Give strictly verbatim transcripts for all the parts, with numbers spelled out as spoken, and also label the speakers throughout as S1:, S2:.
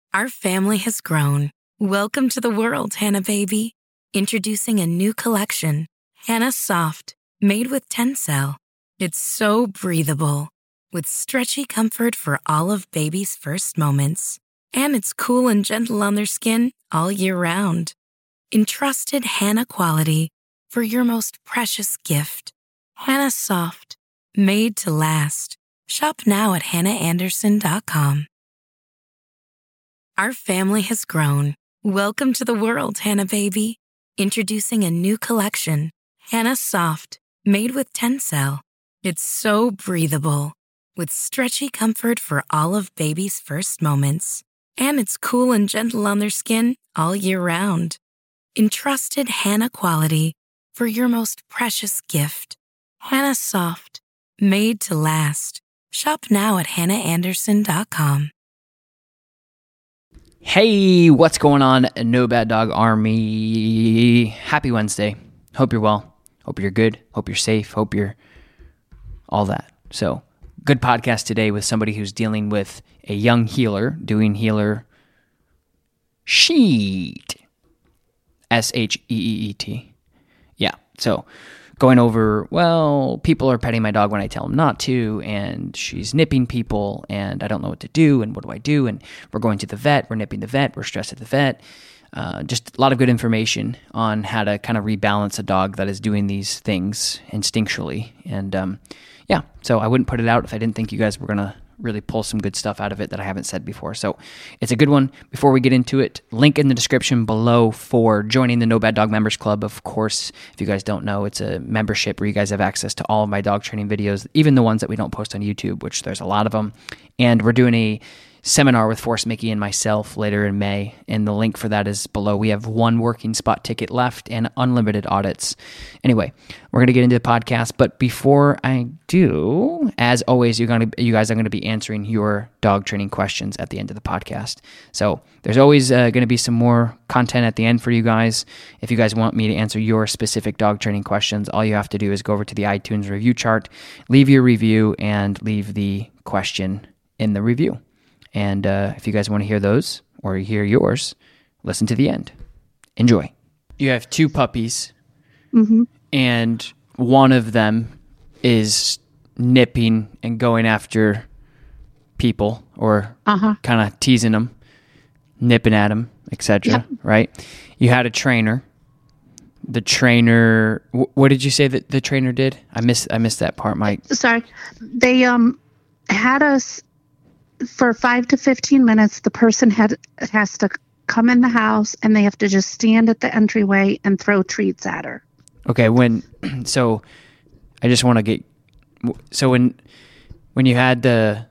S1: Our family has grown. Welcome to the world, Hannah baby. Introducing a new collection, Hannah Soft, made with Tencel. It's so breathable, with stretchy comfort for all of baby's first moments. And it's cool and gentle on their skin all year round. Entrusted Hannah quality for your most precious gift. Hannah Soft, made to last. Shop now at hannah anderson dot com. Our family has grown. Welcome to the world, Hannah baby. Introducing a new collection, Hannah Soft, made with Tencel. It's so breathable, with stretchy comfort for all of baby's first moments. And it's cool and gentle on their skin all year round. Entrusted Hannah quality for your most precious gift. Hannah Soft, made to last. Shop now at hannah anderson dot com.
S2: Hey, what's going on, No Bad Dog Army? Happy Wednesday. Hope you're well. Hope you're good. Hope you're safe. Hope you're all that. So, good podcast today with somebody who's dealing with a young healer doing healer sheet. S H E E E T. Yeah, so going over, well, people are petting my dog when I tell them not to, and she's nipping people, and I don't know what to do, and what do I do? And we're going to the vet, we're nipping the vet, we're stressed at the vet. Uh, just a lot of good information on how to kind of rebalance a dog that is doing these things instinctually. And um, yeah, so I wouldn't put it out if I didn't think you guys were going to really pull some good stuff out of it that I haven't said before. So it's a good one. Before we get into it, link in the description below for joining the No Bad Dog Members Club. Of course, if you guys don't know, it's a membership where you guys have access to all of my dog training videos, even the ones that we don't post on YouTube, which there's a lot of them. And we're doing a seminar with Forrest Mickey and myself later in May, and the link for that is below. We have one working spot ticket left and unlimited audits. Anyway, we're going to get into the podcast, but before I do, as always, you're going to, you guys are going to be answering your dog training questions at the end of the podcast. So there's always uh, going to be some more content at the end for you guys. If you guys want me to answer your specific dog training questions, all you have to do is go over to the iTunes review chart, leave your review, and leave the question in the review. And uh, if you guys want to hear those or hear yours, listen to the end. Enjoy. You have two puppies,
S3: mm-hmm.
S2: and one of them is nipping and going after people or
S3: uh-huh.
S2: kind of teasing them, nipping at them, et cetera. Yep. Right? You had a trainer. The trainer, wh- what did you say that the trainer did? I missed, I missed that part, Mike.
S3: Sorry. They um had us... For five to fifteen minutes, the person had has to come in the house, and they have to just stand at the entryway and throw treats at her.
S2: Okay, when so I just want to get so when when you had the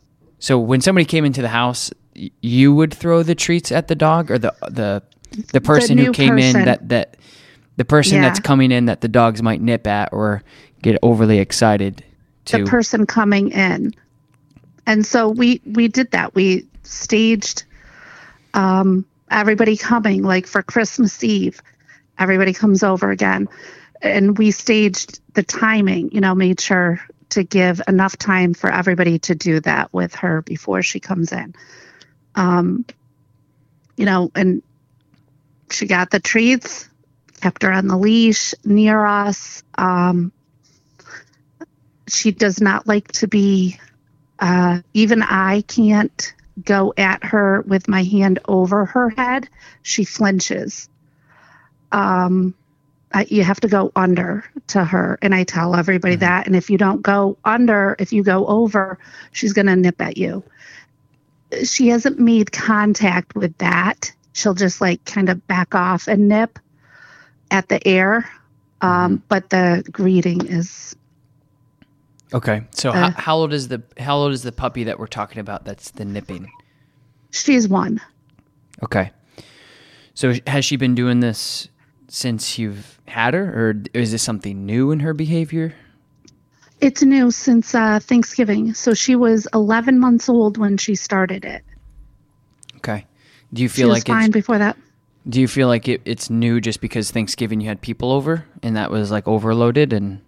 S2: so when somebody came into the house, you would throw the treats at the dog, or the the the person
S3: the
S2: who came
S3: person.
S2: in that that the person
S3: yeah.
S2: that's coming in that the dogs might nip at or get overly excited to.
S3: The person coming in. And so we, we did that. We staged um, everybody coming, like for Christmas Eve, everybody comes over again. And we staged the timing, you know, made sure to give enough time for everybody to do that with her before she comes in. Um, you know, and she got the treats, kept her on the leash near us. Um, she does not like to be... Uh, even I can't go at her with my hand over her head. She flinches. Um, I, you have to go under to her, and I tell everybody mm-hmm. that. And if you don't go under, if you go over, she's going to nip at you. She hasn't made contact with that. She'll just like kind of back off and nip at the air. Um, mm-hmm. But the greeting is...
S2: Okay, so
S3: uh,
S2: how, how old is the how old is the puppy that we're talking about? That's the nipping.
S3: She's one.
S2: Okay, so has she been doing this since you've had her, or is this something new in her behavior?
S3: It's new since uh, Thanksgiving. So she was eleven months old when she started it.
S2: Okay, do you feel
S3: she
S2: like
S3: was fine
S2: it's,
S3: before that?
S2: Do you feel like it, it's new just because Thanksgiving you had people over and that was like overloaded and?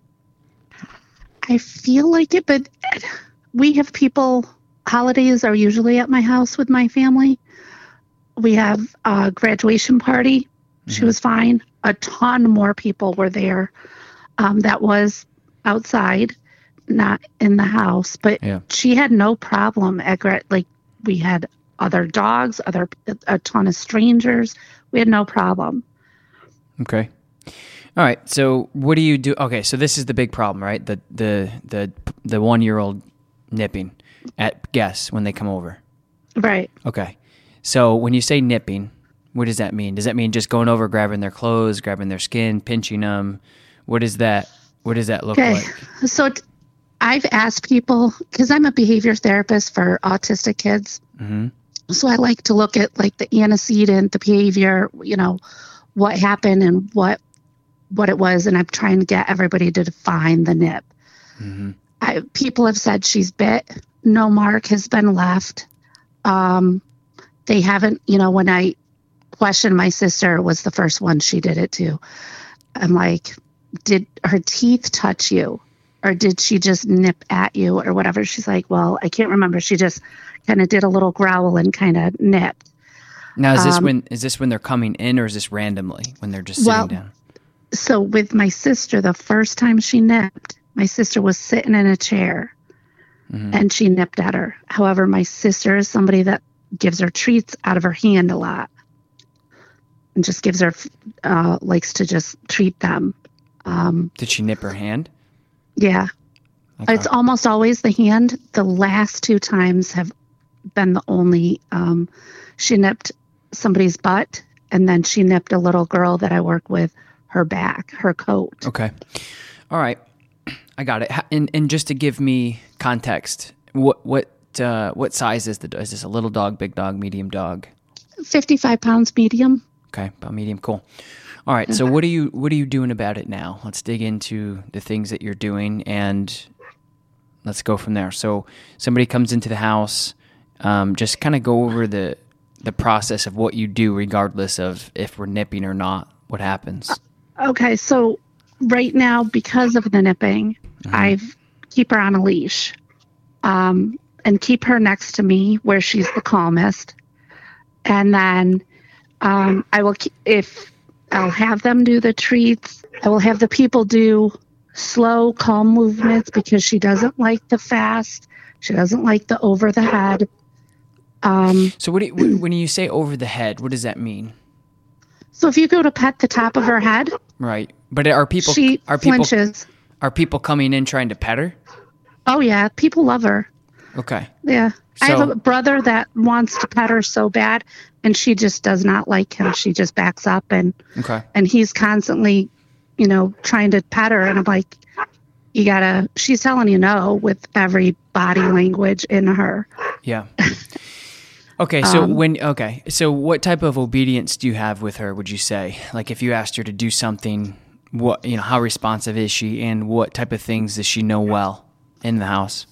S3: I feel like it, but we have people, holidays are usually at my house with my family. we have a graduation party. Mm-hmm. She was fine. A ton more people were there. Um, that was outside, not in the house, but yeah. She had no problem at gra- like we had other dogs, other a ton of strangers. We had no problem.
S2: Okay. All right. So what do you do? Okay. So this is the big problem, right? The the the the one year old nipping at guests when they come over.
S3: Right.
S2: Okay. So when you say nipping, what does that mean? Does that mean just going over, grabbing their clothes, grabbing their skin, pinching them? What is that? What does that look
S3: okay.
S2: like?
S3: So t- I've asked people, because I'm a behavior therapist for autistic kids. Mm-hmm. So I like to look at like the antecedent, the behavior, you know, what happened and what what it was, and I'm trying to get everybody to define the nip. Mm-hmm. I, people have said she's bit. No mark has been left. Um, they haven't, you know, when I questioned my sister, was the first one she did it to. I'm like, did her teeth touch you? Or did she just nip at you or whatever? She's like, well, I can't remember. She just kind of did a little growl and kind of nipped.
S2: Now, is this um, when is this when they're coming in, or is this randomly when they're just sitting
S3: well,
S2: down?
S3: So with my sister, the first time she nipped, my sister was sitting in a chair, mm-hmm. and she nipped at her. However, my sister is somebody that gives her treats out of her hand a lot, and just gives her uh, likes to just treat them. Um,
S2: Did she nip her hand?
S3: Yeah. Okay. It's almost always the hand. The last two times have been the only. Um, she nipped somebody's butt, and then she nipped a little girl that I work with, her back, her coat.
S2: Okay. All right. I got it. And and just to give me context, what what uh, what size is the is this a little dog, big dog, medium dog?
S3: fifty-five pounds, medium.
S2: Okay, about medium. Cool. All right. So what are you what are you doing about it now? Let's dig into the things that you're doing, and let's go from there. So somebody comes into the house, um, just kind of go over the the process of what you do, regardless of if we're nipping or not. What happens?
S3: Okay, so right now, because of the nipping, mm-hmm. I keep her on a leash, um, and keep her next to me where she's the calmest, and then um, I will keep, if. I'll have them do the treats. I will have the people do slow, calm movements because she doesn't like the fast. She doesn't like the over the head. Um,
S2: so what do you, when you say over the head, what does that mean?
S3: So if you go to pet the top of her head,
S2: right? But are people
S3: she
S2: are people
S3: flinches.
S2: Are people coming in trying to pet her?
S3: Oh yeah, people love her.
S2: Okay.
S3: Yeah. So, I have a brother that wants to pet her so bad, and she just does not like him. She just backs up, and
S2: okay.
S3: and he's constantly, you know, trying to pet her. And I'm like, you gotta, she's telling you no with every body language in her.
S2: Yeah. Okay. So
S3: um,
S2: when, okay. So what type of obedience do you have with her, would you say? Like if you asked her to do something, what, you know, how responsive is she, and what type of things does she know well in the house?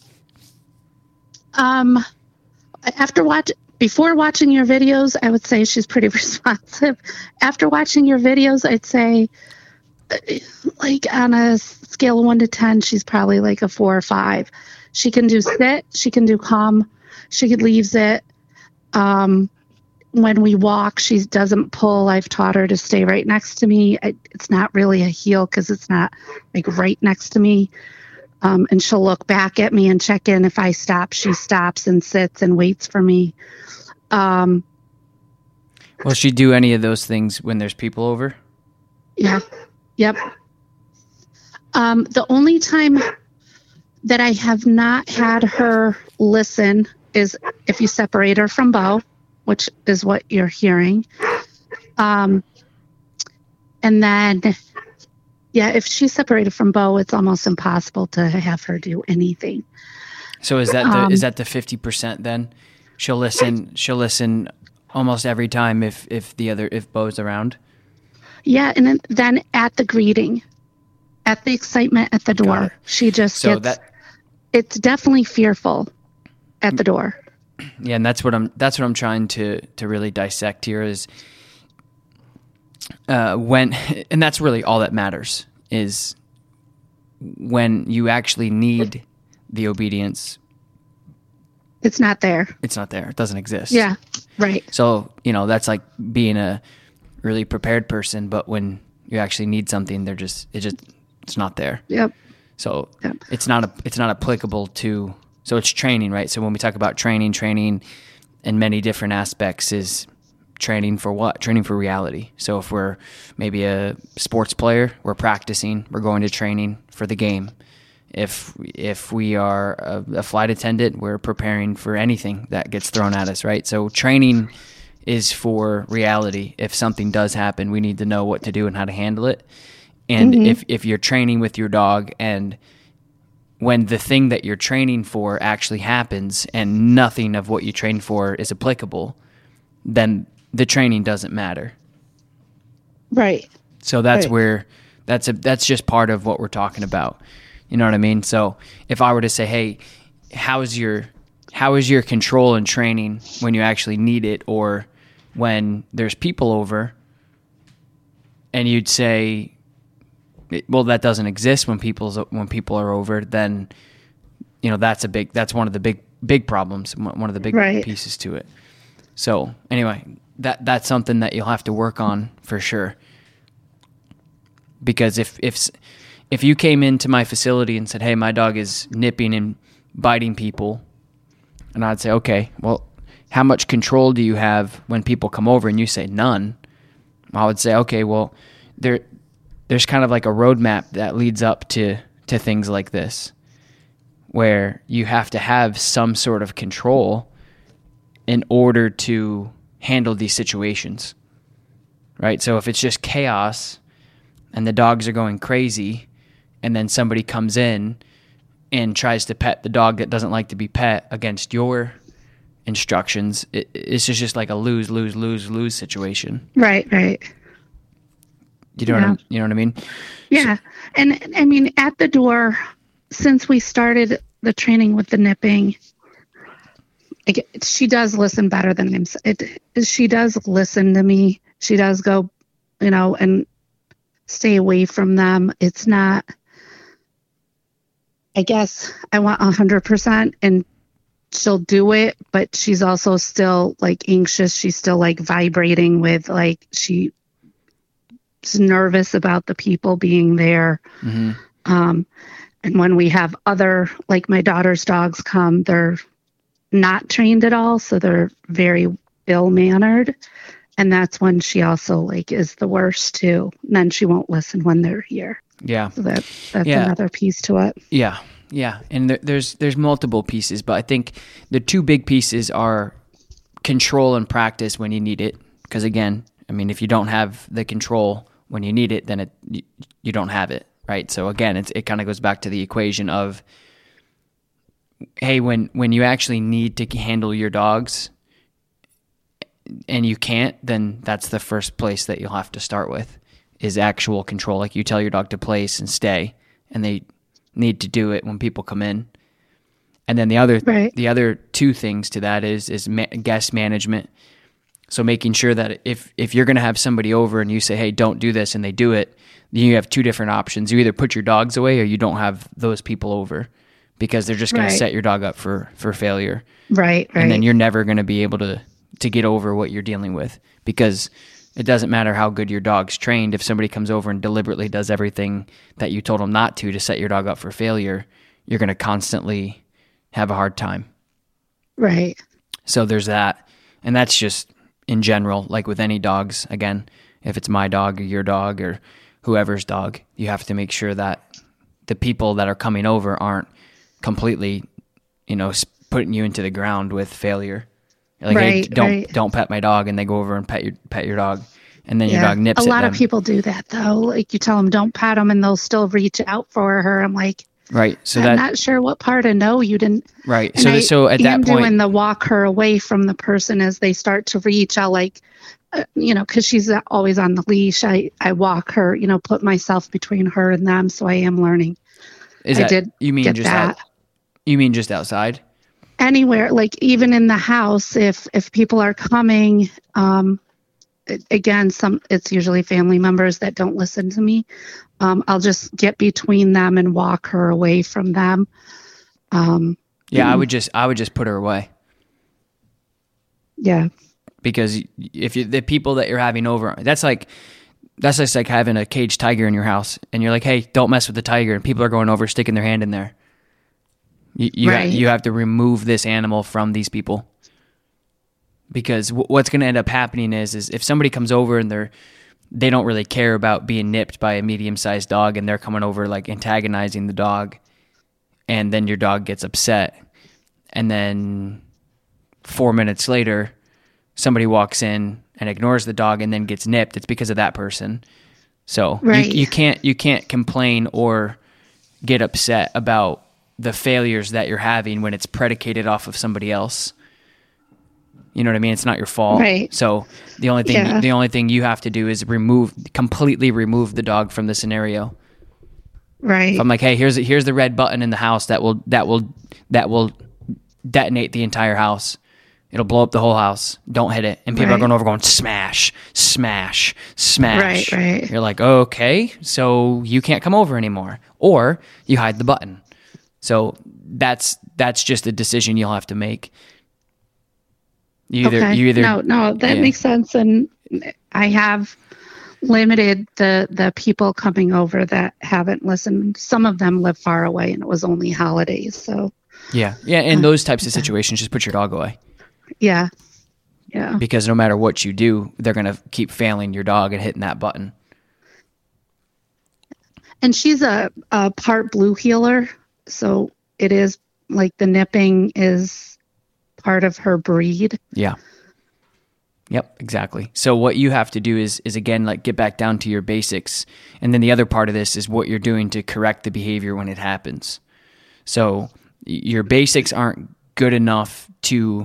S3: Um, after watch before watching your videos, I would say she's pretty responsive. After watching your videos, I'd say, like on a scale of one to ten, she's probably like a four or five. She can do sit, she can do calm, she could leaves it. Um, when we walk, she doesn't pull. I've taught her to stay right next to me. I, it's not really a heel because it's not like right next to me. Um, and she'll look back at me and check in. If I stop, she stops and sits and waits for me. Um,
S2: Will she do any of those things when there's people over?
S3: Yeah. Yep. Um, the only time that I have not had her listen is if you separate her from Bo, which is what you're hearing. Um, and then... Yeah, if she's separated from Bo, it's almost impossible to have her do anything.
S2: So is that the,
S3: um,
S2: is that the fifty percent then? She'll listen. She'll listen almost every time if, if the other if Bo's around.
S3: Yeah, and then, then at the greeting, at the excitement at the door, she just
S2: so
S3: gets.
S2: That,
S3: it's definitely fearful at the door.
S2: Yeah, and that's what I'm. That's what I'm trying to to really dissect here is. Uh, when, and that's really all that matters is when you actually need the obedience,
S3: It's not there.
S2: It's not there. It doesn't exist.
S3: Yeah. Right.
S2: So, you know, that's like being a really prepared person, but when you actually need something, they're just, it just, it's not there.
S3: Yep.
S2: So
S3: Yep.
S2: it's not, a, it's not applicable to, so it's training, right? So when we talk about training, training in many different aspects is training for what? Training for reality. So if we're maybe a sports player, we're practicing, we're going to training for the game. If if we are a, a flight attendant, we're preparing for anything that gets thrown at us, right? So training is for reality. If something does happen, we need to know what to do and how to handle it. And mm-hmm. if, if you're training with your dog and when the thing that you're training for actually happens and nothing of what you trained for is applicable, then the training doesn't matter.
S3: Right.
S2: So that's
S3: right.
S2: where that's a that's just part of what we're talking about. You know what I mean? So if I were to say, hey, how's your how is your control and training when you actually need it or when there's people over, and you'd say, well, that doesn't exist when people's when people are over, then you know that's a big that's one of the big big problems, one of the big
S3: right.
S2: pieces to it. So anyway, that that's something that you'll have to work on for sure. Because if if if you came into my facility and said, "Hey, my dog is nipping and biting people," and I'd say, "Okay, well, how much control do you have when people come over?" And you say none, I would say, "Okay, well, there there's kind of like a roadmap that leads up to to things like this, where you have to have some sort of control in order to handle these situations, right? So if it's just chaos and the dogs are going crazy and then somebody comes in and tries to pet the dog that doesn't like to be pet against your instructions, it, it's just, just like a lose, lose, lose, lose situation.
S3: Right, right.
S2: You know,
S3: yeah.
S2: what I, you know what I mean?
S3: Yeah. So, and I mean, at the door, since we started the training with the nipping, it, she does listen better than him. It, she does listen to me. She does go, you know, and stay away from them. It's not, I guess I want a hundred percent and she'll do it, but she's also still like anxious. She's still like vibrating with like, she's nervous about the people being there.
S2: Mm-hmm.
S3: Um, and when we have other, like my daughter's dogs come, they're not trained at all. So they're very ill-mannered. And that's when she also like is the worst too. And then she won't listen when they're here.
S2: Yeah.
S3: So that, that's
S2: yeah.
S3: another piece to it.
S2: Yeah. Yeah. And there, there's, there's multiple pieces, but I think the two big pieces are control and practice when you need it. Because again, I mean, if you don't have the control when you need it, then it, you, you don't have it. Right. So again, it's, it kind of goes back to the equation of, hey, when, when you actually need to handle your dogs and you can't, then that's the first place that you'll have to start with is actual control. Like you tell your dog to place and stay, and they need to do it when people come in. And then the other,
S3: right.
S2: the other two things to that is, is ma- guest management. So making sure that if, if you're going to have somebody over and you say, hey, don't do this, and they do it, then you have two different options. You either put your dogs away or you don't have those people over because they're just going
S3: right.
S2: to set your dog up for, for failure.
S3: Right, right.
S2: And then you're never going to be able to, to get over what you're dealing with, because it doesn't matter how good your dog's trained. If somebody comes over and deliberately does everything that you told them not to, to set your dog up for failure, you're going to constantly have a hard time.
S3: Right.
S2: So there's that. And that's just in general, like with any dogs, again, if it's my dog or your dog or whoever's dog, you have to make sure that the people that are coming over aren't completely, you know, putting you into the ground with failure. Like,
S3: right,
S2: hey, don't
S3: right.
S2: don't pet my dog, and they go over and pet your pet your dog, and then
S3: yeah.
S2: your dog nips
S3: a
S2: at
S3: lot
S2: them.
S3: of people do that though. Like you tell them don't pat them, and they'll still reach out for her. I'm like,
S2: right. So
S3: I'm
S2: that,
S3: not sure what part of no you didn't.
S2: Right.
S3: And
S2: So
S3: I
S2: the, so at that
S3: am
S2: point,
S3: doing the walk her away from the person as they start to reach. I'll like, uh, you know, because she's always on the leash. I I walk her, you know, put myself between her and them. So I am learning.
S2: is
S3: I
S2: that
S3: did
S2: you mean
S3: get
S2: just
S3: that.
S2: out, you mean just outside?
S3: Anywhere, like even in the house, if if people are coming, um, again, some it's usually family members that don't listen to me. Um, I'll just get between them and walk her away from them. Um,
S2: Yeah, I would just I would just put her away.
S3: Yeah.
S2: Because if you, the people that you're having over, that's like, that's just like having a caged tiger in your house and you're like, hey, don't mess with the tiger. And people are going over, sticking their hand in there. You, you,
S3: right.
S2: ha- you have to remove this animal from these people. Because w- what's going to end up happening is, is if somebody comes over and they're, they don't really care about being nipped by a medium-sized dog and they're coming over like antagonizing the dog, and then your dog gets upset, and then four minutes later somebody walks in and ignores the dog and then gets nipped, it's because of that person. So
S3: right.
S2: you, you can't you can't complain or get upset about the failures that you're having when it's predicated off of somebody else. You know what I mean? It's not your fault.
S3: Right.
S2: So the only thing
S3: Yeah.
S2: the only thing you have to do is remove completely remove the dog from the scenario.
S3: Right.
S2: If I'm like, hey, here's here's the red button in the house that will that will that will detonate the entire house. It'll blow up the whole house. Don't hit it. And people
S3: Right.
S2: are going over going smash, smash, smash.
S3: Right, right.
S2: You're like, okay, so you can't come over anymore. Or you hide the button. So that's that's just a decision you'll have to make. You either
S3: okay.
S2: you either
S3: no, no, that
S2: yeah.
S3: makes sense. And I have limited the the people coming over that haven't listened. Some of them live far away, and it was only holidays. So
S2: Yeah. Yeah, in those types of situations, just put your dog away.
S3: yeah, yeah,
S2: Because no matter what you do, they're going to keep failing your dog and hitting that button.
S3: and she's a, a part blue healer, so it is like the nipping is part of her breed.
S2: Yeah. Yep, exactly. So what you have to do is is again like get back down to your basics, and then the other part of this is what you're doing to correct the behavior when it happens. So your basics aren't good enough to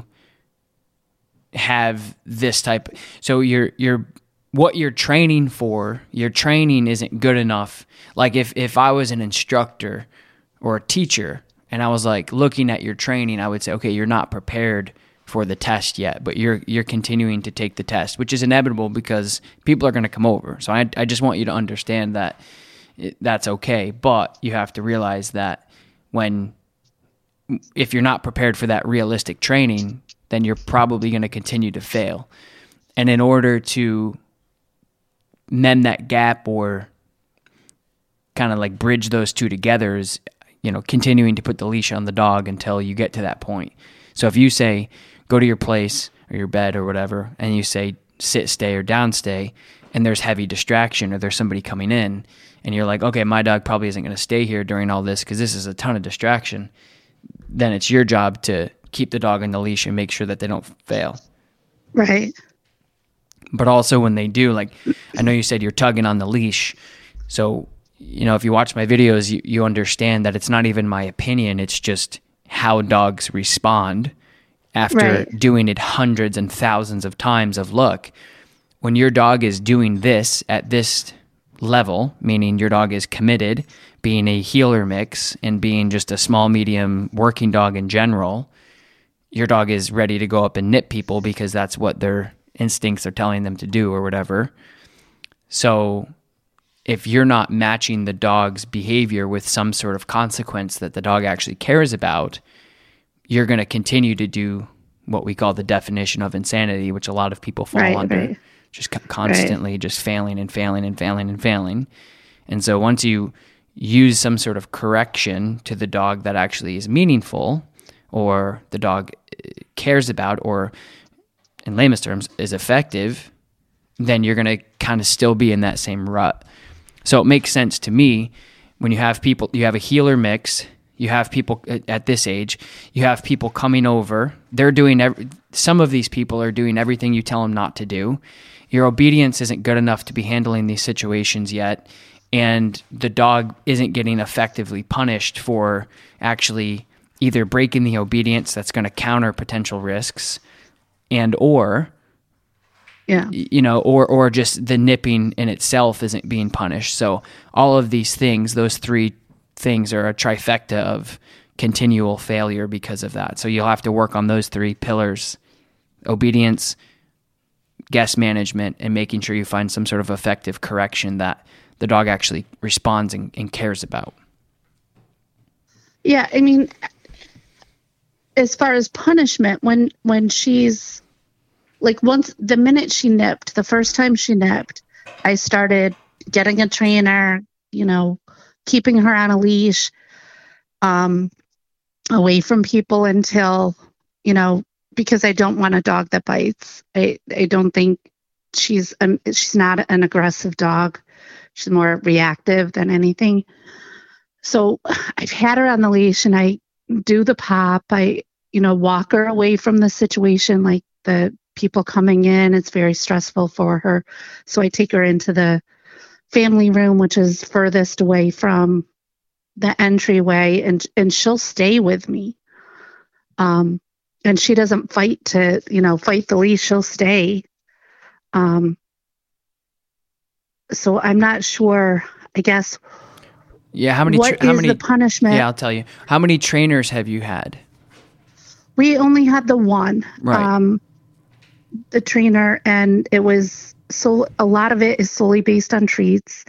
S2: have this type. So you're you're what you're training for, your training isn't good enough. Like if if I was an instructor or a teacher and I was like looking at your training, I would say, okay, you're not prepared for the test yet, but you're you're continuing to take the test, which is inevitable because people are going to come over. So I I just want you to understand that it, that's okay, but you have to realize that when if you're not prepared for that realistic training, then you're probably going to continue to fail. And in order to mend that gap or kind of like bridge those two together is, you know, continuing to put the leash on the dog until you get to that point. So if you say, go to your place or your bed or whatever, and you say sit, stay, or down, stay, and there's heavy distraction or there's somebody coming in, and you're like, okay, my dog probably isn't going to stay here during all this because this is a ton of distraction, then it's your job to keep the dog on the leash and make sure that they don't fail.
S3: Right.
S2: But also when they do, like, I know you said you're tugging on the leash. So, you know, if you watch my videos, you, you understand that it's not even my opinion. It's just how dogs respond after
S3: Right.
S2: doing it hundreds and thousands of times of, look, when your dog is doing this at this level, meaning your dog is committed, being a healer mix and being just a small, medium working dog in general, your dog is ready to go up and nip people because that's what their instincts are telling them to do or whatever. So if you're not matching the dog's behavior with some sort of consequence that the dog actually cares about, you're going to continue to do what we call the definition of insanity, which a lot of people fall
S3: Right,
S2: under,
S3: right.
S2: just co- constantly
S3: Right.
S2: just failing and failing and failing and failing. And so once you use some sort of correction to the dog that actually is meaningful or the dog cares about or, in layman's terms, is effective, then you're going to kind of still be in that same rut. So it makes sense to me when you have people, you have a healer mix, you have people at, at this age, you have people coming over, they're doing, every, some of these people are doing everything you tell them not to do. Your obedience isn't good enough to be handling these situations yet, and the dog isn't getting effectively punished for actually either breaking the obedience that's going to counter potential risks and or
S3: Yeah.
S2: you know, or or just the nipping in itself isn't being punished. So all of these things, those three things are a trifecta of continual failure because of that. So you'll have to work on those three pillars: obedience, guest management, and making sure you find some sort of effective correction that the dog actually responds and, and cares about.
S3: Yeah, I mean, as far as punishment, when when she's like once the minute she nipped, the first time she nipped, I started getting a trainer, you know, keeping her on a leash, um, away from people until, you know, because I don't want a dog that bites. I, I don't think she's, um, she's not an aggressive dog. She's more reactive than anything. So I've had her on the leash and I do the pop. I, you know, walk her away from the situation, like the people coming in. It's very stressful for her. So I take her into the family room, which is furthest away from the entryway, and and she'll stay with me. Um, and she doesn't fight to, you know, fight the leash. She'll stay. Um, so I'm not sure, I guess.
S2: Yeah. How many,
S3: What
S2: tra- how
S3: is
S2: many,
S3: the punishment?
S2: yeah, I'll tell you. How many trainers have you had?
S3: We only had the one,
S2: Right.
S3: um, the trainer, and it was so a lot of it is solely based on treats.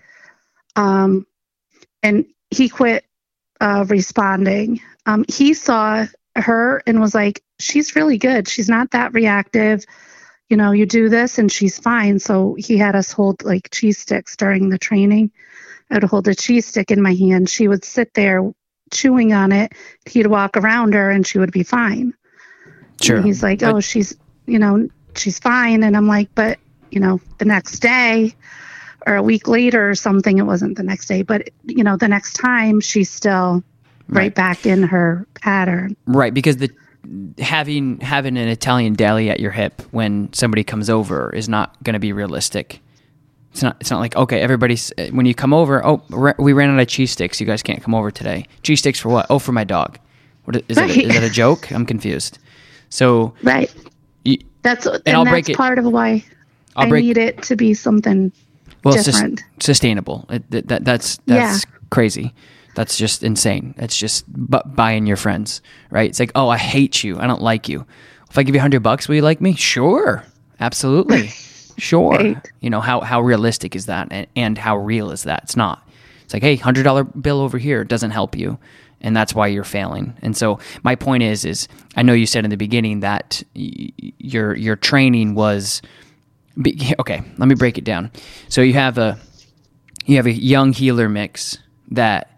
S3: Um, and he quit uh, responding. Um, he saw her and was like, she's really good. She's not that reactive. You know, you do this and she's fine. So he had us hold like cheese sticks during the training. I would hold a cheese stick in my hand. She would sit there chewing on it. He'd walk around her and she would be fine.
S2: Sure.
S3: And he's like,
S2: But-
S3: oh, she's, you know, she's fine. And I'm like, but, you know, the next day or a week later or something, it wasn't the next day, but, you know, the next time she's still right,
S2: Right.
S3: back in her pattern.
S2: Right, because the having having an Italian deli at your hip when somebody comes over is not going to be realistic. It's not. It's not like, okay, everybody's when you come over. Oh, we ran out of cheese sticks. You guys can't come over today. Cheese sticks for what? Oh, for my dog. What is
S3: Right.
S2: it? Is that a joke? I'm confused. So
S3: Right.
S2: you,
S3: That's, and,
S2: I'll
S3: that's
S2: break it-
S3: part of why
S2: I'll
S3: I
S2: break-
S3: need it to be something
S2: well, sus-
S3: different.
S2: sustainable. It, that, that that's that's
S3: Yeah.
S2: crazy. That's just insane. It's just bu- buying your friends, right? It's like, oh, I hate you. I don't like you. If I give you a hundred bucks, will you like me? Sure, absolutely, sure.
S3: Right.
S2: You know how how realistic is that, and, and how real is that? It's not. It's like, hey, hundred dollar bill over here doesn't help you, and that's why you're failing. And so my point is, is I know you said in the beginning that y- your your training was, be- okay. Let me break it down. So you have a you have a young healer mix that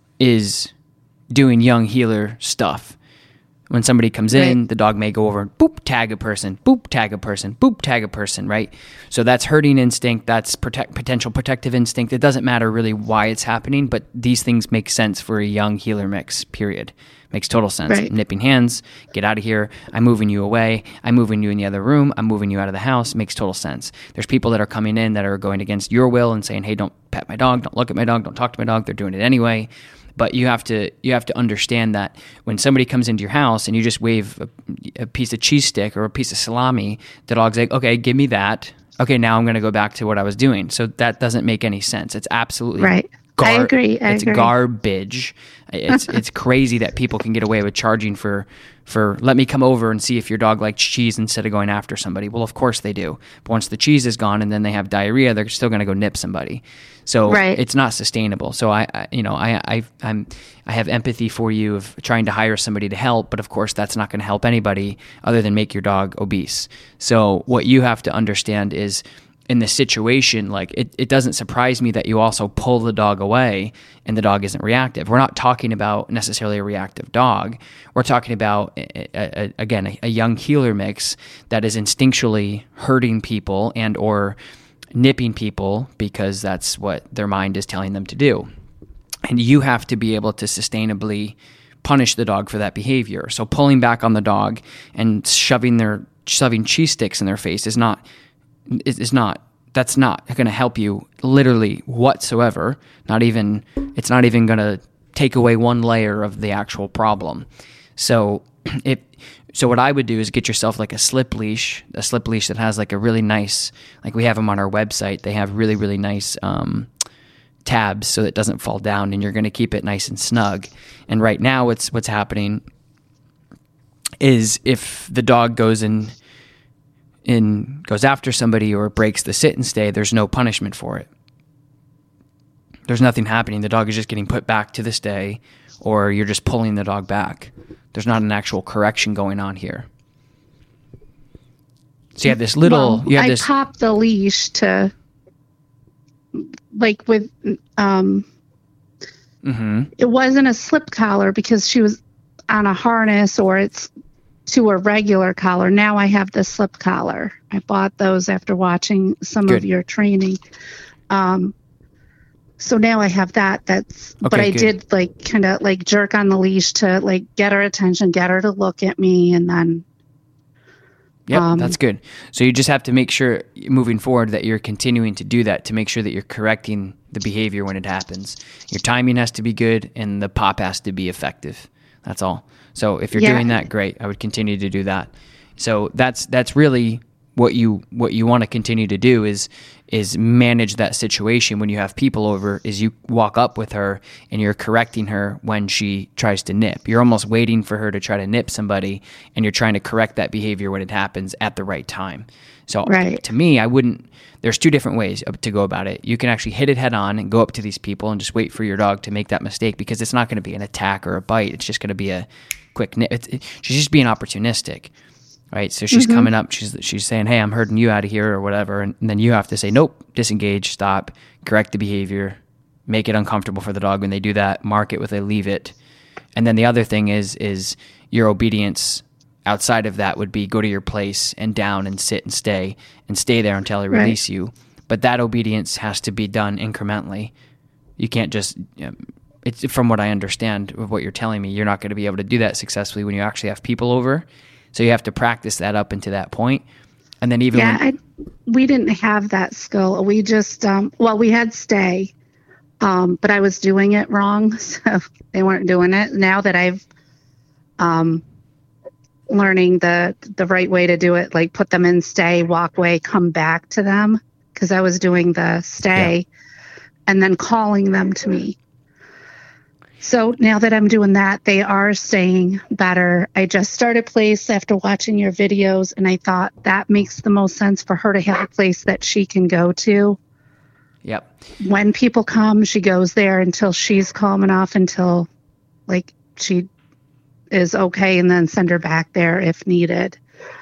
S2: is doing young healer stuff. When somebody comes in,
S3: Right.
S2: the dog may go over and boop, tag a person, boop, tag a person, boop, tag a person, right? So that's herding instinct, that's protect, potential protective instinct. It doesn't matter really why it's happening, but these things make sense for a young healer mix, period. Makes total sense.
S3: Right.
S2: Nipping hands, get out of here, I'm moving you away, I'm moving you in the other room, I'm moving you out of the house, makes total sense. There's people that are coming in that are going against your will and saying, hey, don't pet my dog, don't look at my dog, don't talk to my dog, they're doing it anyway. But you have to you have to understand that when somebody comes into your house and you just wave a, a piece of cheese stick or a piece of salami, the dog's like, okay, give me that. Okay, now I'm going to go back to what I was doing. So that doesn't make any sense. It's absolutely
S3: Right. I agree. I
S2: it's
S3: agree.
S2: garbage. It's it's crazy that people can get away with charging for for let me come over and see if your dog likes cheese instead of going after somebody. Well, of course they do. But once the cheese is gone and then they have diarrhea, they're still going to go nip somebody. So
S3: Right.
S2: it's not sustainable. So I, I you know, I I I'm I have empathy for you of trying to hire somebody to help, but of course that's not going to help anybody other than make your dog obese. So what you have to understand is in this situation, like it, it doesn't surprise me that you also pull the dog away and the dog isn't reactive. We're not talking about necessarily a reactive dog. We're talking about, a, a, again, a, a young healer mix that is instinctually hurting people and or nipping people because that's what their mind is telling them to do. And you have to be able to sustainably punish the dog for that behavior. So pulling back on the dog and shoving their shoving cheese sticks in their face is not is not that's not going to help you literally whatsoever. Not even it's not even going to take away one layer of the actual problem. So if so what I would do is get yourself like a slip leash, a slip leash that has like a really nice, like we have them on our website. They have really really nice um tabs so it doesn't fall down, and you're going to keep it nice and snug. And right now what's what's happening is if the dog goes in in goes after somebody or breaks the sit and stay, there's no punishment for it. There's nothing happening. The dog is just getting put back to the stay, or you're just pulling the dog back. There's not an actual correction going on here. So you have this little,
S3: well,
S2: you have
S3: I
S2: this.
S3: popped the leash to, like with, um,
S2: Mm-hmm.
S3: it wasn't a slip collar because she was on a harness, or it's to a regular collar. Now I have the slip collar. I bought those after watching some
S2: Good.
S3: of your training. Um, so now I have that. That's,
S2: Okay,
S3: but I
S2: good.
S3: did like kind of like jerk on the leash to like get her attention, get her to look at me, and then.
S2: Yep,
S3: um,
S2: that's good. So you just have to make sure moving forward that you're continuing to do that to make sure that you're correcting the behavior when it happens. Your timing has to be good and the pop has to be effective. That's all. So if you're
S3: Yeah.
S2: doing that, great. I would continue to do that. So that's that's really what you what you want to continue to do is is manage that situation when you have people over, is you walk up with her and you're correcting her when she tries to nip. You're almost waiting for her to try to nip somebody, and you're trying to correct that behavior when it happens at the right time. So
S3: Right.
S2: to me, I wouldn't, there's two different ways to go about it. You can actually hit it head on and go up to these people and just wait for your dog to make that mistake, because it's not going to be an attack or a bite. It's just going to be a quick nip. It's, it, she's just being opportunistic. Right, so she's
S3: Mm-hmm.
S2: coming up. She's she's saying, "Hey, I'm herding you out of here," or whatever, and, and then you have to say, "Nope, disengage, stop, correct the behavior, make it uncomfortable for the dog." When they do that, mark it with a leave it, and then the other thing is is your obedience outside of that would be go to your place and down and sit and stay and stay there until I
S3: Right.
S2: release you. But that obedience has to be done incrementally. You can't just. You know, it's from what I understand of what you're telling me, you're not going to be able to do that successfully when you actually have people over. So you have to practice that up into that point. And then even
S3: Yeah,
S2: when,
S3: I, we didn't have that skill. We just, um, well, we had stay, um, but I was doing it wrong, so they weren't doing it. Now that I've um, learning the the right way to do it, like put them in stay, walk away, come back to them, because I was doing the stay and then calling them to me. So now that I'm doing that, they are staying better. I just started place after watching your videos, and I thought that makes the most sense for her to have a place that she can go to.
S2: yep.
S3: When people come, she goes there until she's calm enough, until like she is okay, and then send her back there if needed.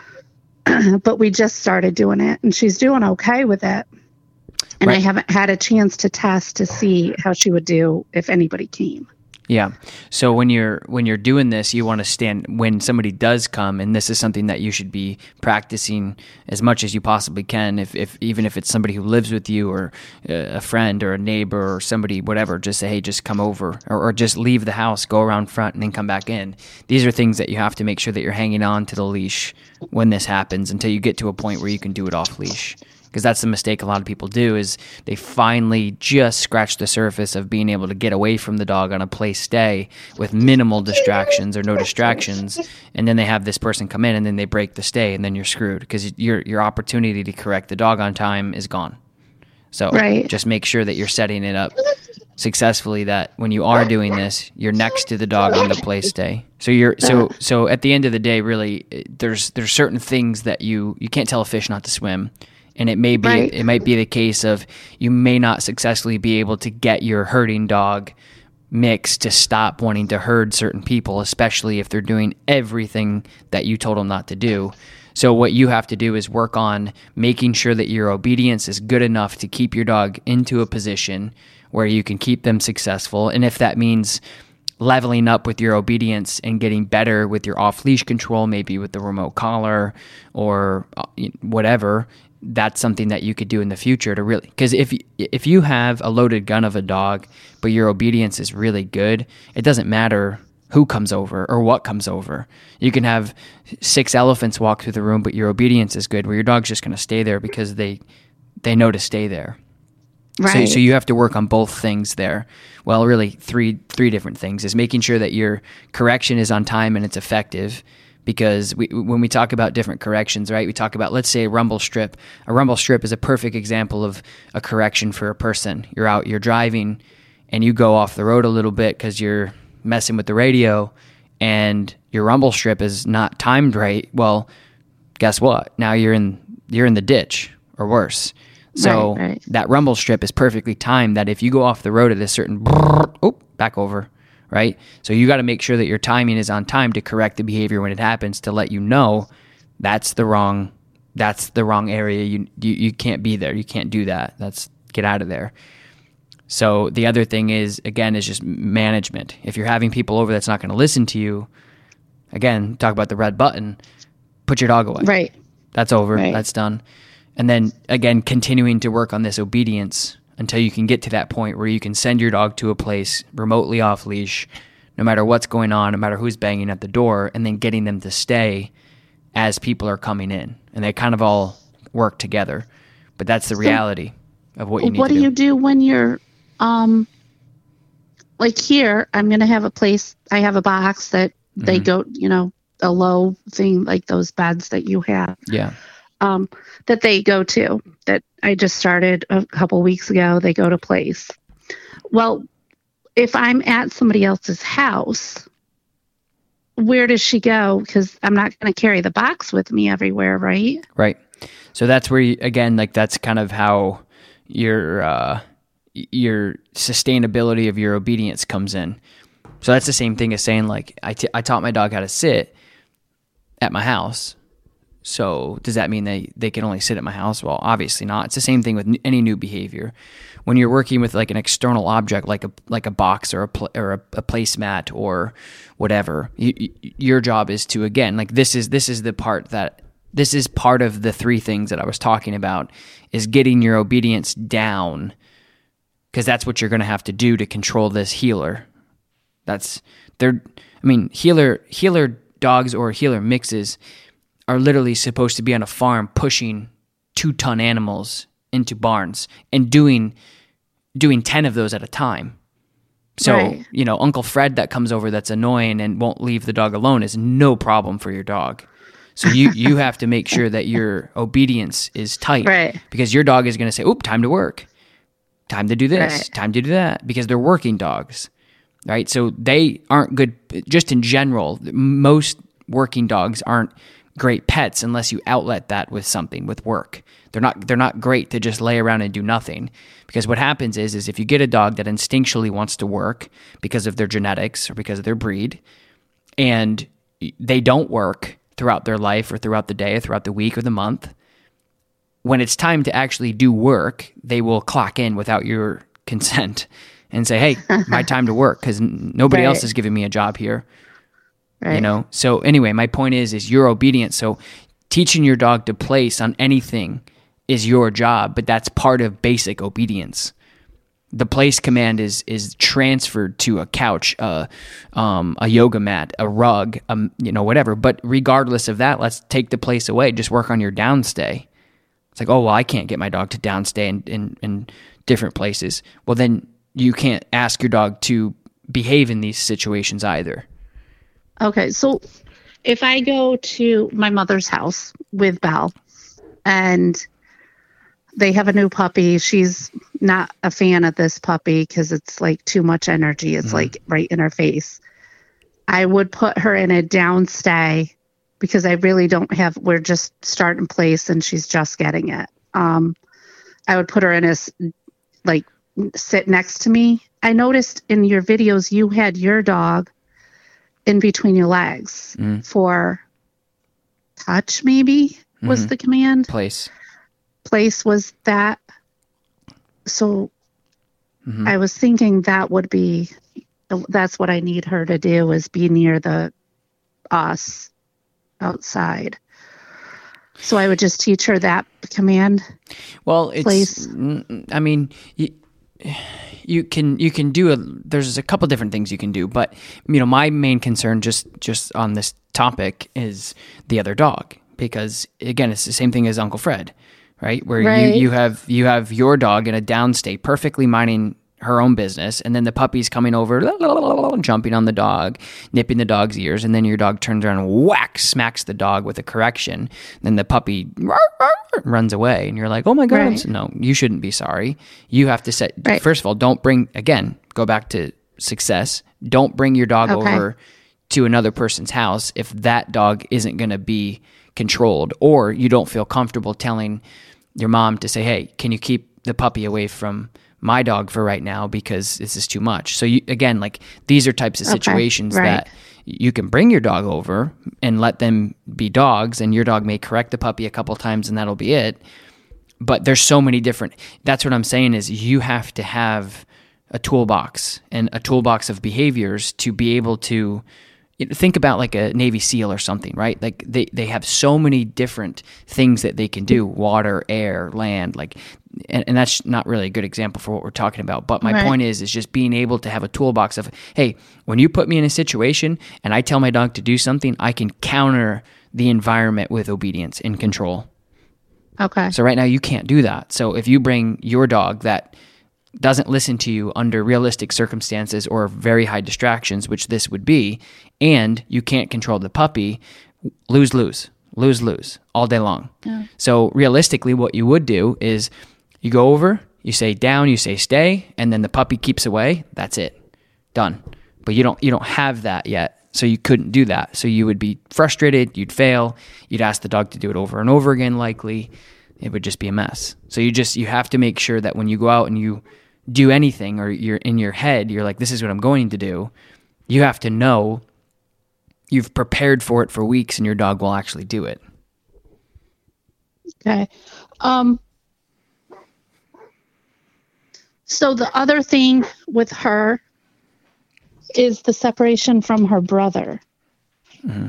S3: But we just started doing it, and she's doing okay with it. And I
S2: Right.
S3: haven't had a chance to test to see how she would do if anybody came.
S2: Yeah. So when you're when you're doing this, you want to stand when somebody does come, and this is something that you should be practicing as much as you possibly can. If, if even if it's somebody who lives with you, or a friend, or a neighbor, or somebody, whatever, just say, hey, just come over, or, or just leave the house, go around front, and then come back in. These are things that you have to make sure that you're hanging on to the leash when this happens until you get to a point where you can do it off leash. Because that's the mistake a lot of people do, is they finally just scratch the surface of being able to get away from the dog on a play stay with minimal distractions or no distractions, and then they have this person come in and then they break the stay, and then you're screwed because your your opportunity to correct the dog on time is gone. So
S3: Right.
S2: just make sure that you're setting it up successfully, that when you are doing this, you're next to the dog on the play stay. So you're so so at the end of the day, really, there's there's certain things that you you can't tell a fish not to swim. And it may be
S3: Right.
S2: it might be the case of you may not successfully be able to get your herding dog mix to stop wanting to herd certain people, especially if they're doing everything that you told them not to do. So what you have to do is work on making sure that your obedience is good enough to keep your dog into a position where you can keep them successful. And if that means leveling up with your obedience and getting better with your off-leash control, maybe with the remote collar or uh, whatever, that's something that you could do in the future to really, because if if you have a loaded gun of a dog, but your obedience is really good, it doesn't matter who comes over or what comes over. You can have six elephants walk through the room, but your obedience is good, where your dog's just going to stay there because they they know to stay there.
S3: Right.
S2: So, so you have to work on both things there. Well, really three three different things is making sure that your correction is on time and it's effective. Because we, when we talk about different corrections, right, we talk about, let's say, a rumble strip. A rumble strip is a perfect example of a correction for a person. You're out, you're driving, and you go off the road a little bit because you're messing with the radio, and your rumble strip is not timed right. Well, guess what? Now you're in you're in the ditch, or worse. So
S3: Right, right.
S2: that rumble strip is perfectly timed that if you go off the road at a certain, oh, back over, right? So you got to make sure that your timing is on time to correct the behavior when it happens, to let you know that's the wrong that's the wrong area. You, you you can't be there. You can't do that. That's get out of there. So the other thing is, again, is just management. If you're having people over that's not going to listen to you, again, talk about the red button, put your dog away.
S3: Right.
S2: That's over.
S3: Right.
S2: That's done. And then, again, continuing to work on this obedience until you can get to that point where you can send your dog to a place remotely off leash, no matter what's going on, no matter who's banging at the door, and then getting them to stay as people are coming in. And they kind of all work together. But that's the reality of what you need
S3: what
S2: to
S3: do
S2: do.
S3: you do when you're, um, like here, I'm going to have a place, I have a box that they
S2: Mm-hmm.
S3: go, you know, a low thing, like those beds that you have.
S2: Yeah.
S3: Um, that they go to, that I just started a couple weeks ago. They go to place. Well, if I'm at somebody else's house, where does she go? Because I'm not going to carry the box with me everywhere, right?
S2: Right. So that's where, you, again, like that's kind of how your uh, your sustainability of your obedience comes in. So that's the same thing as saying, like, I, t- I taught my dog how to sit at my house. So does that mean they, they can only sit at my house? Well, obviously not. It's the same thing with n- any new behavior. When you're working with like an external object, like a like a box or a pl- or a, a placemat or whatever, you, you, your job is to, again, like this is this is the part that this is part of the three things that I was talking about, is getting your obedience down, because that's what you're going to have to do to control this healer. That's they're I mean healer healer dogs or healer mixes are literally supposed to be on a farm pushing two ton animals into barns and doing doing ten of those at a time. So,
S3: Right.
S2: you know, Uncle Fred that comes over that's annoying and won't leave the dog alone is no problem for your dog. So you, you have to make sure that your obedience is tight,
S3: Right.
S2: because your dog is going to say, oop, time to work, time to do this,
S3: Right.
S2: time to do that, because they're working dogs, right? So they aren't good, just in general, most working dogs aren't great pets unless you outlet that with something, with work. They're not they're not great to just lay around and do nothing, because what happens is is if you get a dog that instinctually wants to work because of their genetics or because of their breed, and they don't work throughout their life or throughout the day or throughout the week or the month, when it's time to actually do work, they will clock in without your consent and say, hey, my time to work, because nobody
S3: Right.
S2: else is giving me a job here.
S3: Right.
S2: You know? So anyway, my point is, is you're obedient. So teaching your dog to place on anything is your job, but that's part of basic obedience. The place command is is transferred to a couch, uh, um, a yoga mat, a rug, um, you know, whatever. But regardless of that, let's take the place away. Just work on your downstay. It's like, oh, well, I can't get my dog to downstay in, in, in different places. Well, then you can't ask your dog to behave in these situations either.
S3: Okay, so if I go to my mother's house with Belle and they have a new puppy, she's not a fan of this puppy because it's like too much energy. It's
S2: Mhm.
S3: like right in her face. I would put her in a downstay because I really don't have, we're just starting place and she's just getting it. Um, I would put her in a, s- like, sit next to me. I noticed in your videos you had your dog in between your legs
S2: Mm.
S3: for touch, maybe was
S2: Mhm.
S3: the command.
S2: Place.
S3: Place was that. So
S2: Mhm.
S3: I was thinking that would be, that's what I need her to do, is be near the us outside. So I would just teach her that command.
S2: Well, it's.
S3: Place.
S2: mm, I mean, you, you can you can do a. There's a couple different things you can do, but you know, my main concern just just on this topic is the other dog, because again, it's the same thing as Uncle Fred, right? Where
S3: Right.
S2: you you have you have your dog in a downstate, perfectly minding her own business, and then the puppy's coming over, jumping on the dog, nipping the dog's ears, and then your dog turns around and whack, smacks the dog with a correction. Then the puppy runs away, and you're like, oh my God. I'm
S3: Right.
S2: so, no, you shouldn't be sorry. You have to say,
S3: Right.
S2: first of all, don't bring, again, go back to success. Don't bring your dog
S3: Okay.
S2: over to another person's house if that dog isn't going to be controlled, or you don't feel comfortable telling your mom to say, hey, can you keep the puppy away from my dog for right now because this is too much. So you, again, like these are types of situations
S3: okay, right.
S2: that you can bring your dog over and let them be dogs, and your dog may correct the puppy a couple times and that'll be it. But there's so many different, that's what I'm saying is you have to have a toolbox and a toolbox of behaviors to be able to think about like a Navy SEAL or something, right? Like they, they have so many different things that they can do, water, air, land, like, and, and that's not really a good example for what we're talking about. But my
S3: right.
S2: point is, is just being able to have a toolbox of, hey, when you put me in a situation and I tell my dog to do something, I can counter the environment with obedience and control.
S3: Okay.
S2: So right now you can't do that. So if you bring your dog that doesn't listen to you under realistic circumstances or very high distractions, which this would be, and you can't control the puppy, lose, lose, lose, lose all day long. Yeah. So realistically, what you would do is you go over, you say down, you say stay, and then the puppy keeps away. That's it. Done. But you don't, you don't have that yet. So you couldn't do that. So you would be frustrated, you'd fail, you'd ask the dog to do it over and over again likely. It would just be a mess. So you just, you have to make sure that when you go out and you do anything or you're in your head, you're like, this is what I'm going to do. You have to know you've prepared for it for weeks and your dog will actually do it.
S3: Okay. Um, so the other thing with her is the separation from her brother. Mm-hmm.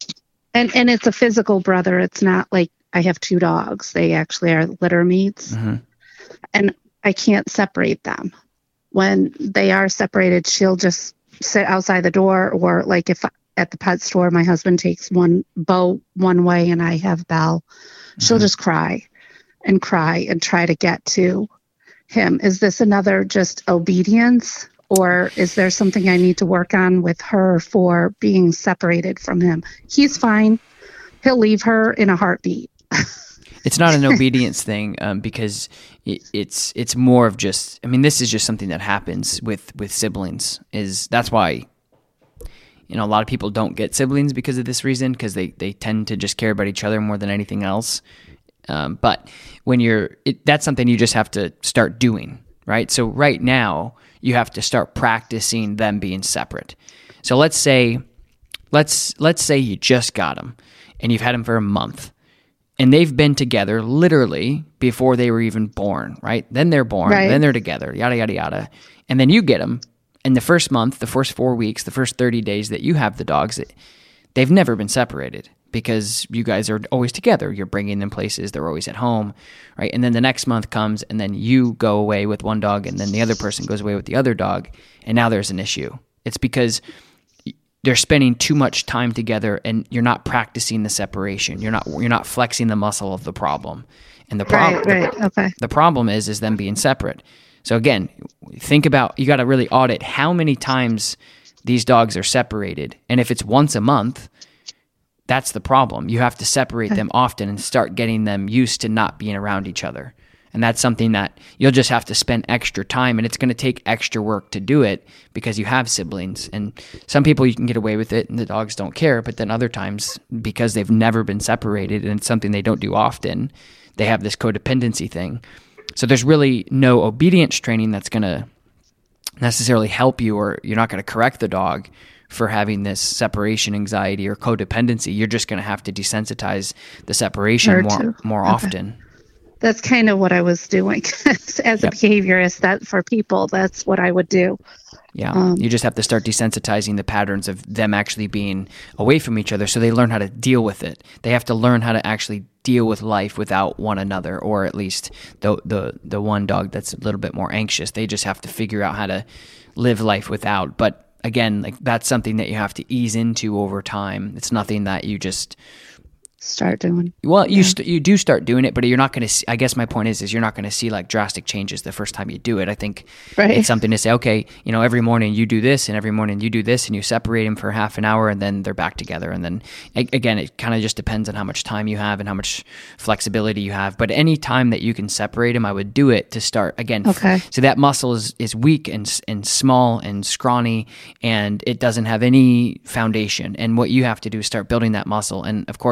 S3: And and it's a physical brother. It's not like I have two dogs. They actually are litter mates. Mm-hmm. And I can't separate them. When they are separated, she'll just sit outside the door, or like if at the pet store, my husband takes one Bo one way and I have Belle, mm-hmm. she'll just cry and cry and try to get to him. Is this another just obedience? Or is there something I need to work on with her for being separated from him? He's fine. He'll leave her in a heartbeat.
S2: It's not an obedience thing um, because it, it's it's more of just, I mean, this is just something that happens with, with siblings. Is that's why, you know, a lot of people don't get siblings because of this reason, because they, they tend to just care about each other more than anything else. Um, but when you're, it, that's something you just have to start doing, right? So right now, you have to start practicing them being separate. So let's say, let's let's say you just got them, and you've had them for a month, and they've been together literally before they were even born, right? Then they're born, right. Then they're together, yada yada yada, and then you get them, and the first month, the first four weeks, the first thirty days that you have the dogs, they've never been separated. Because you guys are always together. You're bringing them places. They're always at home, right? And then the next month comes, and then you go away with one dog, and then the other person goes away with the other dog, and now there's an issue. It's because they're spending too much time together, and you're not practicing the separation. You're not you're not flexing the muscle of the problem. And the problem,
S3: right, right.
S2: the,
S3: okay.
S2: the problem is is them being separate. So again, think about, you got to really audit how many times these dogs are separated, and if it's once a month, that's the problem. You have to separate them often and start getting them used to not being around each other. And that's something that you'll just have to spend extra time, and it's going to take extra work to do it because you have siblings. And some people you can get away with it and the dogs don't care, but then other times, because they've never been separated and it's something they don't do often, they have this codependency thing. So there's really no obedience training that's going to necessarily help you, or you're not going to correct the dog for having this separation anxiety or codependency. You're just going to have to desensitize the separation more more okay. often.
S3: That's kind of what I was doing as a yep. behaviorist. That for people, that's what I would do.
S2: Yeah, um, you just have to start desensitizing the patterns of them actually being away from each other, so they learn how to deal with it. They have to learn how to actually deal with life without one another, or at least the the the one dog that's a little bit more anxious. They just have to figure out how to live life without. But again, like that's something that you have to ease into over time. It's nothing that you just
S3: start doing.
S2: Well, you yeah. st- you do start doing it, but you're not going to. I guess my point is, is you're not going to see like drastic changes the first time you do it. I think
S3: right.
S2: it's something to say, okay, you know, every morning you do this, and every morning you do this, and you separate them for half an hour, and then they're back together. And then a- again, it kind of just depends on how much time you have and how much flexibility you have. But any time that you can separate them, I would do it to start again.
S3: Okay.
S2: So that muscle is is weak and and small and scrawny, and it doesn't have any foundation. And what you have to do is start building that muscle. And of course, the way that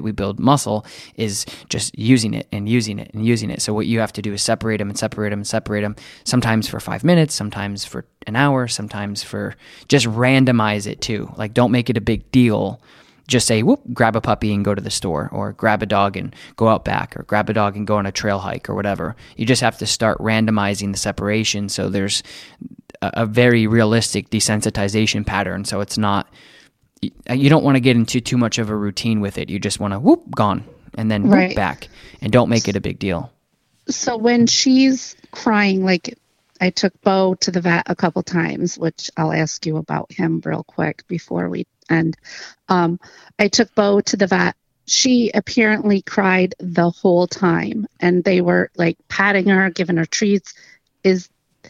S2: that we build muscle is just using it and using it and using it. So what you have to do is separate them and separate them and separate them, sometimes for five minutes, sometimes for an hour, sometimes for just randomize it too. Like don't make it a big deal. Just say, whoop, grab a puppy and go to the store, or grab a dog and go out back, or grab a dog and go on a trail hike or whatever. You just have to start randomizing the separation so there's a, a very realistic desensitization pattern. So it's not, you don't want to get into too much of a routine with it. You just want to whoop, gone, and then whoop
S3: Right.
S2: back, and don't make it a big deal.
S3: So when she's crying, like I took Bo to the vet a couple times, which I'll ask you about him real quick before we end. Um, I took Bo to the vet. She apparently cried the whole time, and they were like patting her, giving her treats. Is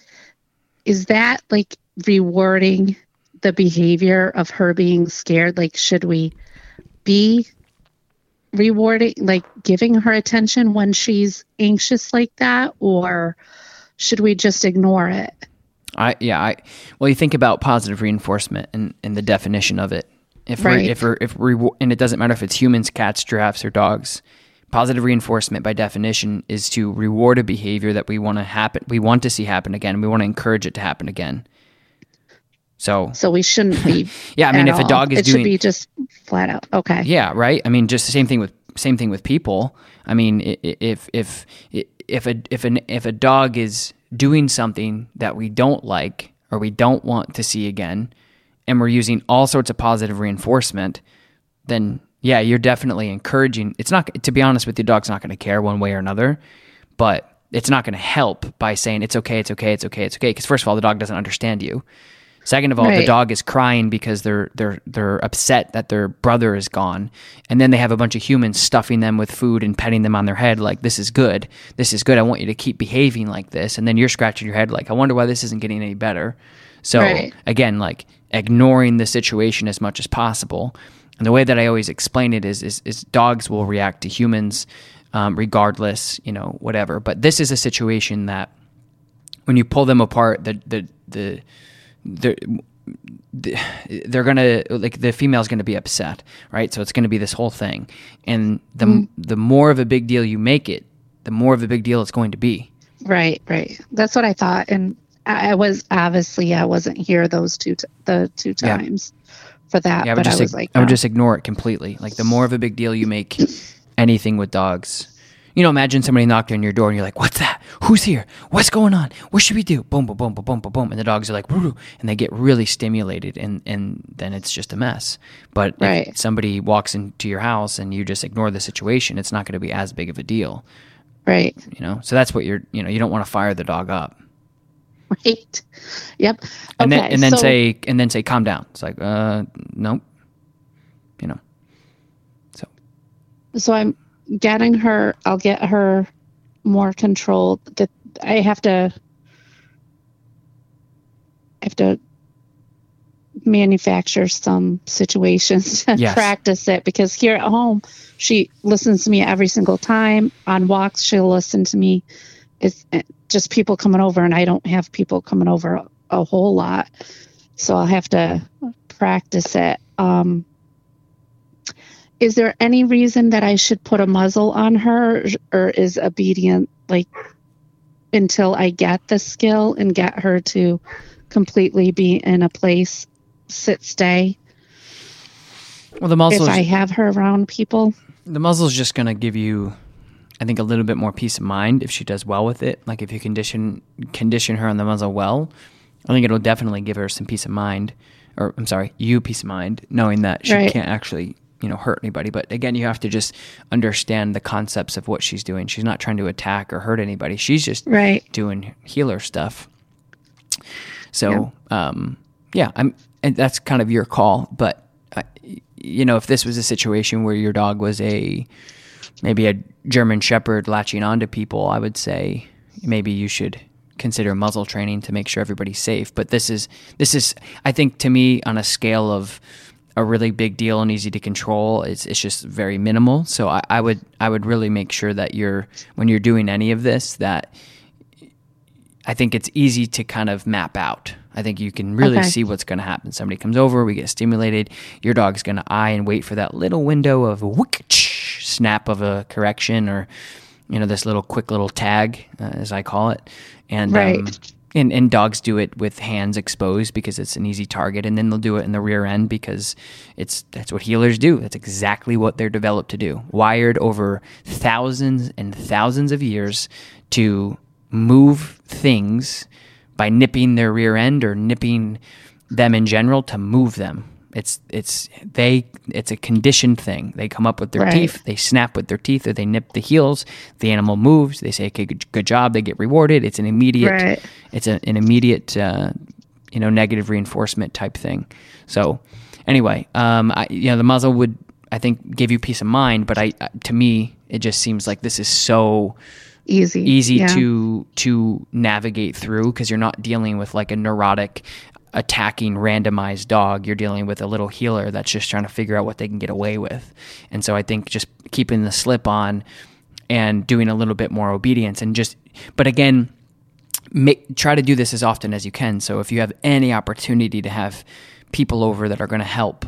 S3: is that like rewarding the behavior of her being scared? Like, should we be rewarding, like giving her attention when she's anxious like that, or should we just ignore it?
S2: I yeah I well you think about positive reinforcement and, and the definition of it. If
S3: Right.
S2: we're, if we're, if we and it doesn't matter if it's humans, cats, giraffes, or dogs. Positive reinforcement by definition is to reward a behavior that we want to happen, we want to see happen again. We want to encourage it to happen again. So
S3: So we shouldn't be.
S2: yeah, I mean,
S3: at
S2: if a
S3: all.
S2: dog is
S3: it
S2: doing,
S3: should be just flat out. Okay.
S2: yeah, right. I mean, just the same thing with same thing with people. I mean, i- i- if if if a if an if a dog is doing something that we don't like or we don't want to see again, and we're using all sorts of positive reinforcement, then yeah, you're definitely encouraging. It's not, to be honest with you, dog's not going to care one way or another, but it's not going to help by saying it's okay, it's okay, it's okay, it's okay. Because first of all, the dog doesn't understand you. Second of all, the
S3: Right.
S2: dog is crying because they're they're they're upset that their brother is gone, and then they have a bunch of humans stuffing them with food and petting them on their head like, this is good, this is good. I want you to keep behaving like this, and then you're scratching your head like, I wonder why this isn't getting any better. So
S3: Right.
S2: again, like ignoring the situation as much as possible. And the way that I always explain it is, is, is dogs will react to humans um, regardless, you know, whatever. But this is a situation that when you pull them apart, the the the the they're gonna, like, the female's gonna be upset, right? So it's gonna be this whole thing, and the mm. the more of a big deal you make it, the more of a big deal it's going to be.
S3: Right, right. That's what I thought, and I was obviously I wasn't here those two t- the two times yeah. for that.
S2: Yeah, I would
S3: but
S2: just
S3: I was like,
S2: I would
S3: no.
S2: just ignore it completely. Like, the more of a big deal you make anything with dogs. You know, imagine somebody knocked on your door and you're like, what's that? Who's here? What's going on? What should we do? Boom, boom, boom, boom, boom, boom, boom. And the dogs are like, woo, and they get really stimulated, and, and then it's just a mess. But
S3: right.
S2: if somebody walks into your house and you just ignore the situation, it's not going to be as big of a deal.
S3: Right.
S2: You know, so that's what you're, you know, you don't want to fire the dog up.
S3: Right. Yep.
S2: And
S3: okay,
S2: then, and then
S3: so,
S2: say, and then say, calm down. It's like, uh, nope. You know, so.
S3: So I'm getting her, I'll get her more controlled. That I have to, I have to manufacture some situations to
S2: Yes.
S3: practice it, because here at home, she listens to me every single time. On walks, she'll listen to me. It's just people coming over, and I don't have people coming over a, a whole lot. So I'll have to practice it. Um, Is there any reason that I should put a muzzle on her, or is obedient like until I get the skill and get her to completely be in a place, sit, stay?
S2: Well, the muzzle,
S3: if I have her around people,
S2: the muzzle is just going to give you, I think, a little bit more peace of mind if she does well with it. Like, if you condition condition her on the muzzle well, I think it'll definitely give her some peace of mind, or I'm sorry, you peace of mind, knowing that she
S3: Right.
S2: can't actually, you know, hurt anybody. But again, you have to just understand the concepts of what she's doing. She's not trying to attack or hurt anybody. She's just
S3: right?
S2: doing healer stuff. So, yeah, um, yeah I'm, and that's kind of your call. But uh, you know, if this was a situation where your dog was a maybe a German Shepherd latching onto people, I would say maybe you should consider muzzle training to make sure everybody's safe. But this is this is, I think, to me, on a scale of a really big deal and easy to control, it's it's just very minimal. So I, I would I would really make sure that you're, when you're doing any of this, that I think it's easy to kind of map out. I think you can really
S3: Okay.
S2: see what's going to happen. Somebody comes over, we get stimulated, your dog's going to eye and wait for that little window of whook, snap of a correction, or you know, this little quick little tag, uh, as I call it, and
S3: Right.
S2: um, and and dogs do it with hands exposed because it's an easy target, and then they'll do it in the rear end because it's that's what healers do. That's exactly what they're developed to do. Wired over thousands and thousands of years to move things by nipping their rear end or nipping them in general, to move them. It's it's they it's a conditioned thing. They come up with their
S3: Right.
S2: teeth, they snap with their teeth, or they nip the heels. The animal moves. They say, "Okay, good, good job." They get rewarded. It's an immediate.
S3: Right.
S2: It's a, an immediate, uh, you know, negative reinforcement type thing. So, anyway, um, I, you know, the muzzle would, I think, give you peace of mind. But I, to me, it just seems like this is so
S3: Easy.
S2: easy
S3: Yeah.
S2: to to navigate through, because you're not dealing with like a neurotic, attacking, randomized dog. You're dealing with a little healer that's just trying to figure out what they can get away with. And so I think just keeping the slip on and doing a little bit more obedience, and just, but again, make, try to do this as often as you can. So if you have any opportunity to have people over that are going to help,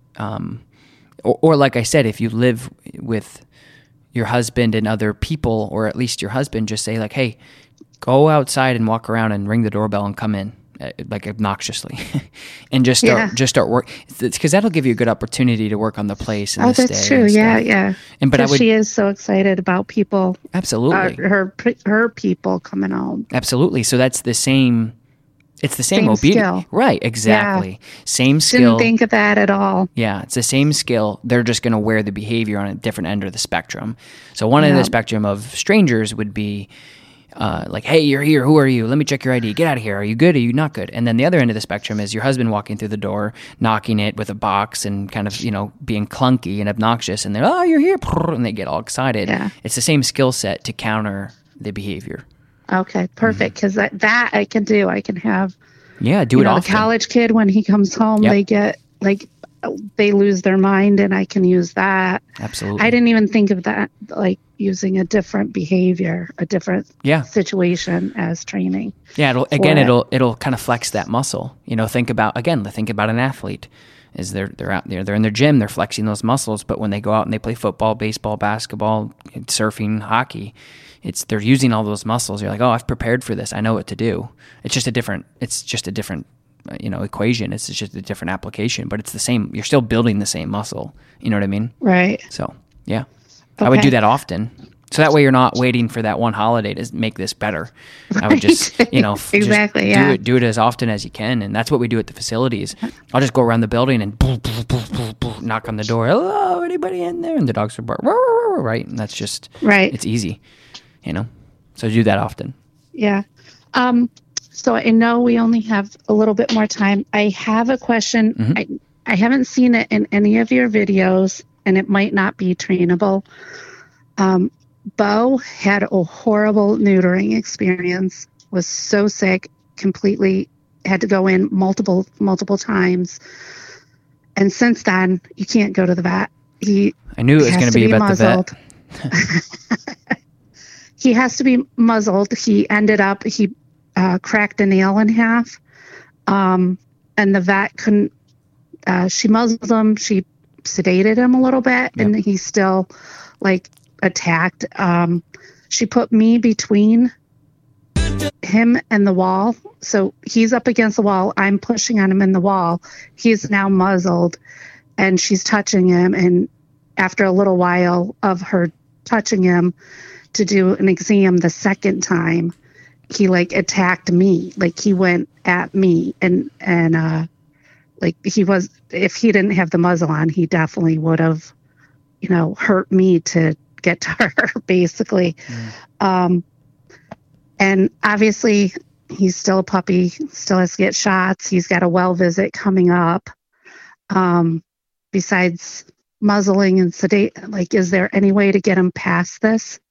S2: um, or, or like I said, if you live with your husband and other people, or at least your husband, just say like, "Hey, go outside and walk around and ring the doorbell and come in," uh, like obnoxiously, and just start
S3: Yeah.
S2: just start work, because that'll give you a good opportunity to work on the place. And
S3: Oh,
S2: the
S3: that's
S2: stay
S3: true.
S2: and
S3: Yeah,
S2: stuff.
S3: yeah.
S2: And but I
S3: 'Cause
S2: would
S3: she is so excited about people, uh,
S2: absolutely,
S3: her her people coming home.
S2: absolutely. So that's the same. It's the same,
S3: Same
S2: obedience,
S3: skill.
S2: right? Exactly, same skill.
S3: Didn't think of that at all.
S2: Yeah, it's the same skill. They're just going to wear the behavior on a different end of the spectrum. So one end of
S3: Yeah.
S2: the spectrum of strangers would be uh, like, "Hey, you're here. Who are you? Let me check your I D. Get out of here. Are you good? Are you not good?" And then the other end of the spectrum is your husband walking through the door, knocking it with a box, and kind of, you know, being clunky and obnoxious. And they're, "Oh, you're here," and they get all excited.
S3: Yeah.
S2: It's the same skill set to counter the behavior.
S3: Okay, perfect. Because that, that I can do. I can have
S2: Yeah, do
S3: you
S2: it
S3: know, the
S2: often.
S3: college kid, when he comes home,
S2: Yep.
S3: they get like they lose their mind, and I can use that.
S2: Absolutely.
S3: I didn't even think of that, like using a different behavior, a different
S2: Yeah.
S3: situation as training.
S2: Yeah, it'll, again,
S3: it.
S2: it'll it'll kind of flex that muscle. You know, think about again, think about an athlete. Is they're they're out there, they're in their gym, they're flexing those muscles, but when they go out and they play football, baseball, basketball, surfing, hockey, it's they're using all those muscles. You're like, "Oh, I've prepared for this. I know what to do." It's just a different. It's just a different, uh, you know, equation. It's just a different application, but it's the same. You're still building the same muscle. You know what I mean?
S3: Right.
S2: So yeah, I would
S3: Okay.
S2: do that often. So that way you're not waiting for that one holiday to make this better. I would just, you know, f-
S3: Exactly,
S2: just
S3: yeah.
S2: do it, do it as often as you can. And that's what we do at the facilities. I'll just go around the building and boo, boo, boo, boo, boo, knock on the door. "Hello, anybody in there?" And the dogs are bark, "Rah, rah, rah," right? And that's just,
S3: Right.
S2: it's easy, you know? So do that often.
S3: Yeah. Um, so I know we only have a little bit more time. I have a question.
S2: Mhm.
S3: I, I haven't seen it in any of your videos, and it might not be trainable. Um, Bo had a horrible neutering experience, was so sick, completely had to go in multiple, multiple times. And since then, you can't go to the vet. He
S2: I knew it was
S3: has
S2: going to
S3: to
S2: be
S3: be
S2: about
S3: muzzled.
S2: the vet.
S3: He has to be muzzled. He ended up, he uh, cracked a nail in half. Um, and the vet couldn't, uh, she muzzled him. She sedated him a little bit, and he still like attacked. Um, she put me between him and the wall. So he's up against the wall. I'm pushing on him in the wall. He's now muzzled, and she's touching him. And after a little while of her touching him to do an exam the second time, he like attacked me. Like he went at me, and, and, uh, like he was, if he didn't have the muzzle on, he definitely would have, you know, hurt me to get to her, basically. Mm. Um, and obviously he's still a puppy, still has to get shots. He's got a well visit coming up. Um, besides muzzling and sedate, like, is there any way to get him past this?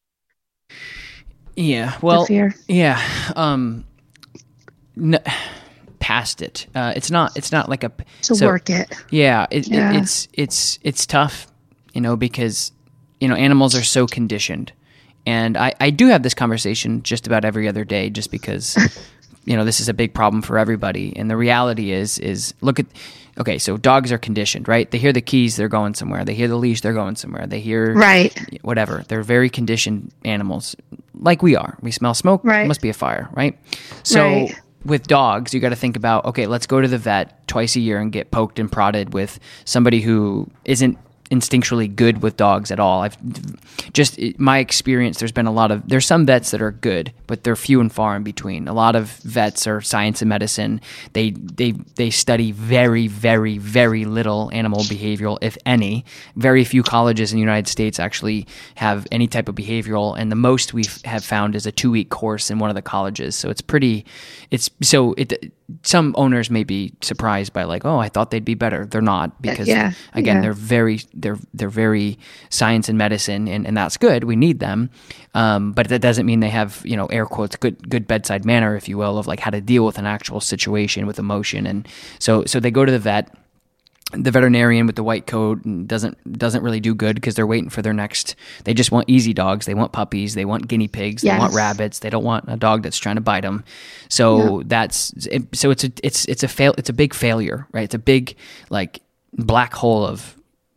S2: Yeah. Well,
S3: fear?
S2: yeah. Um, n- past it. Uh, it's not, it's not like a,
S3: To
S2: so,
S3: work it.
S2: Yeah, it,
S3: Yeah.
S2: It, it's, it's, it's tough, you know, because, you know, animals are so conditioned. And I, I do have this conversation just about every other day, just because you know, this is a big problem for everybody. And the reality is, is look at, okay, so dogs are conditioned, right? They hear the keys, they're going somewhere. They hear the leash, they're going somewhere. They hear
S3: right.
S2: whatever. They're very conditioned animals, like we are. We smell smoke,
S3: right.
S2: It must be a fire, right? So
S3: right.
S2: with dogs, you got to think about, okay, let's go to the vet twice a year and get poked and prodded with somebody who isn't instinctually good with dogs at all. I've just my experience, there's been a lot of there's some vets that are good, but they're few and far in between. A lot of vets are science and medicine. They they they study very very very little animal behavioral, if any. Very few colleges in the United States actually have any type of behavioral, and the most we have found is a two week course in one of the colleges. So it's pretty it's so it some owners may be surprised by like, oh, I thought they'd be better. They're not, because
S3: yeah,
S2: again,
S3: yeah.
S2: they're very, they're, they're very science and medicine, and, and that's good. We need them. Um, but that doesn't mean they have, you know, air quotes, good, good bedside manner, if you will, of like how to deal with an actual situation with emotion. And so, so they go to the vet. The veterinarian with the white coat doesn't doesn't really do good because they're waiting for their next. They just want easy dogs. They want puppies. They want guinea pigs.
S3: Yes.
S2: They want rabbits. They don't want a dog that's trying to bite them. So
S3: yeah.
S2: that's it, so it's a it's it's a fail. It's a big failure, right? It's a big like black hole of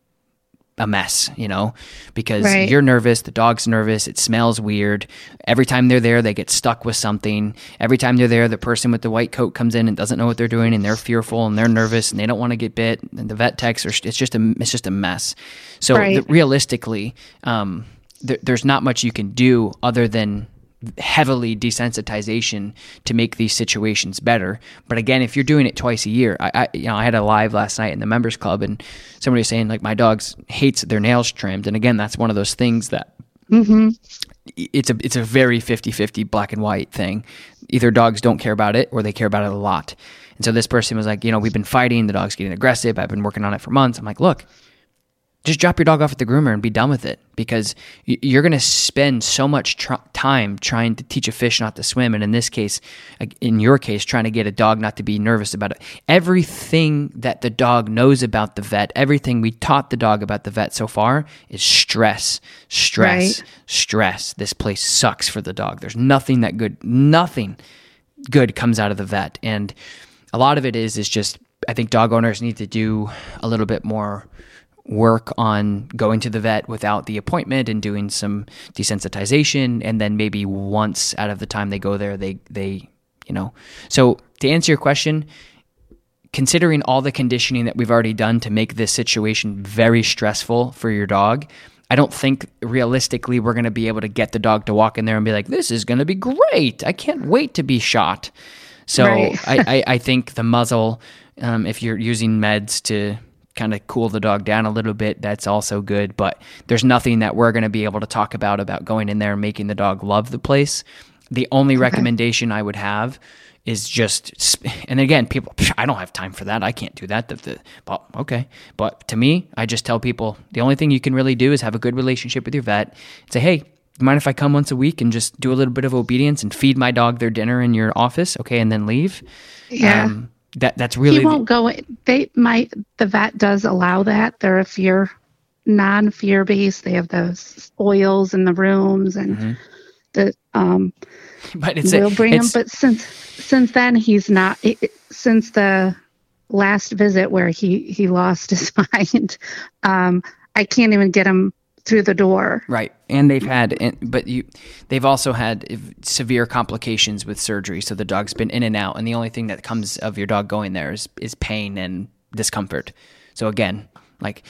S2: a mess, you know, because
S3: right.
S2: you're nervous, the dog's nervous, it smells weird. Every time they're there, they get stuck with something. Every time they're there, the person with the white coat comes in and doesn't know what they're doing, and they're fearful and they're nervous and they don't want to get bit. And the vet techs are, it's just a, it's just a mess. So
S3: right.
S2: the, realistically, um, th- there's not much you can do other than heavily desensitization to make these situations better. But again, if you're doing it twice a year, I, I you know I had a live last night in the members club, and somebody was saying like my dog hates their nails trimmed, and again, that's one of those things that
S3: mm-hmm.
S2: it's a it's a very fifty-fifty black and white thing. Either dogs don't care about it or they care about it a lot. And so this person was like, you know, we've been fighting, the dog's getting aggressive, I've been working on it for months. I'm like, look, just drop your dog off at the groomer and be done with it, because you're going to spend so much tr- time trying to teach a fish not to swim. And in this case, in your case, trying to get a dog not to be nervous about it. Everything that the dog knows about the vet, everything we taught the dog about the vet so far is stress, stress,
S3: right.
S2: stress. This place sucks for the dog. There's nothing that good, nothing good comes out of the vet. And a lot of it is, is just, I think dog owners need to do a little bit more work on going to the vet without the appointment and doing some desensitization, and then maybe once out of the time they go there, they they you know. So to answer your question, considering all the conditioning that we've already done to make this situation very stressful for your dog, I don't think realistically we're going to be able to get the dog to walk in there and be like, this is going to be great, I can't wait to be shot. So
S3: right.
S2: I, I, I think the muzzle, um, if you're using meds to kind of cool the dog down a little bit, that's also good. But there's nothing that we're going to be able to talk about about going in there and making the dog love the place. The only okay. recommendation I would have is just, and again, people, I don't have time for that. I can't do that. The, the, well, okay. But to me, I just tell people the only thing you can really do is have a good relationship with your vet and say, hey, you mind if I come once a week and just do a little bit of obedience and feed my dog their dinner in your office? Okay. And then leave.
S3: Yeah. Um,
S2: That that's really
S3: he won't go. They might. The vet does allow that. They're a fear, non-fear based. They have those oils in the rooms, and mm-hmm. the um.
S2: But it's
S3: we'll
S2: a,
S3: bring
S2: it's,
S3: him. But since since then he's not. It, since the last visit where he he lost his mind, um, I can't even get him through the door.
S2: Right. And they've had, but you, they've also had severe complications with surgery. So the dog's been in and out. And the only thing that comes of your dog going there is, is pain and discomfort. So again, like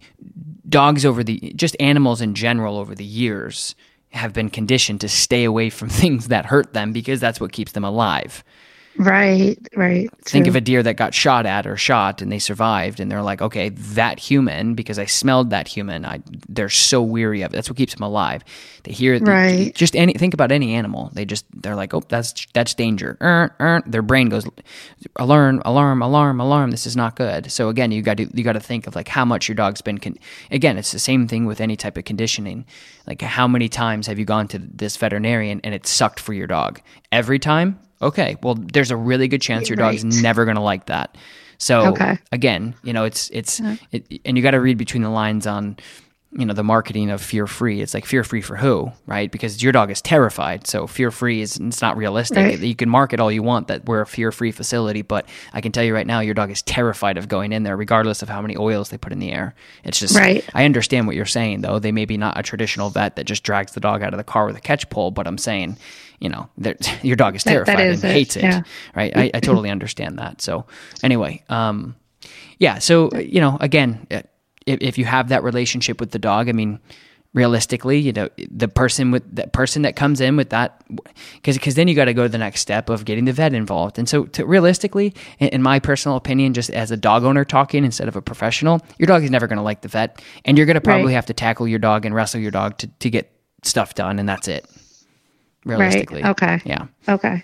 S2: dogs over the, just animals in general over the years have been conditioned to stay away from things that hurt them because that's what keeps them alive.
S3: Right, right.
S2: Think
S3: true.
S2: of a deer that got shot at or shot and they survived, and they're like, okay, that human, because I smelled that human, I they're so weary of it. That's what keeps them alive. They hear
S3: right.
S2: the, just any think about any animal. They just they're like, oh, that's that's danger. Er, er. Their brain goes alarm, alarm, alarm, alarm. This is not good. So again, you got to you got to think of like how much your dog's been. Con- again, it's the same thing with any type of conditioning. Like how many times have you gone to this veterinarian and it sucked for your dog? Every time. Okay, well, there's a really good chance your dog's
S3: right.
S2: never going to like that. So
S3: okay.
S2: again, you know, it's it's
S3: yeah.
S2: it, and you got to read between the lines on you know, the marketing of fear-free. It's like fear-free for who, right? Because your dog is terrified. So fear-free is it's not realistic.
S3: Right.
S2: You can market all you want that we're a fear-free facility, but I can tell you right now, your dog is terrified of going in there, regardless of how many oils they put in the air. It's just,
S3: Right.
S2: I understand what you're saying, though. They may be not a traditional vet that just drags the dog out of the car with a catch pole, but I'm saying, you know, your dog is
S3: That- that
S2: terrified
S3: is
S2: and
S3: it,
S2: hates it,
S3: yeah.
S2: right? I, I totally understand that. So anyway, um, yeah. So, you know, again, if, if you have that relationship with the dog, I mean, realistically, you know, the person with that person that comes in with that, because because then you got to go to the next step of getting the vet involved. And so, to, realistically, in, in my personal opinion, just as a dog owner talking instead of a professional, your dog is never going to like the vet, and you're going to probably
S3: Right.
S2: have to tackle your dog and wrestle your dog to to get stuff done, and that's it. Realistically,
S3: Right. Okay.
S2: yeah.
S3: Okay.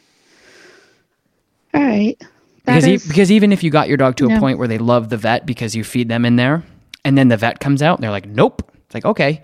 S3: All right. That
S2: Because e-
S3: is-
S2: because even if you got your dog to a
S3: Yeah.
S2: point where they love the vet because you feed them in there, and then the vet comes out and they're like, nope. It's like, okay,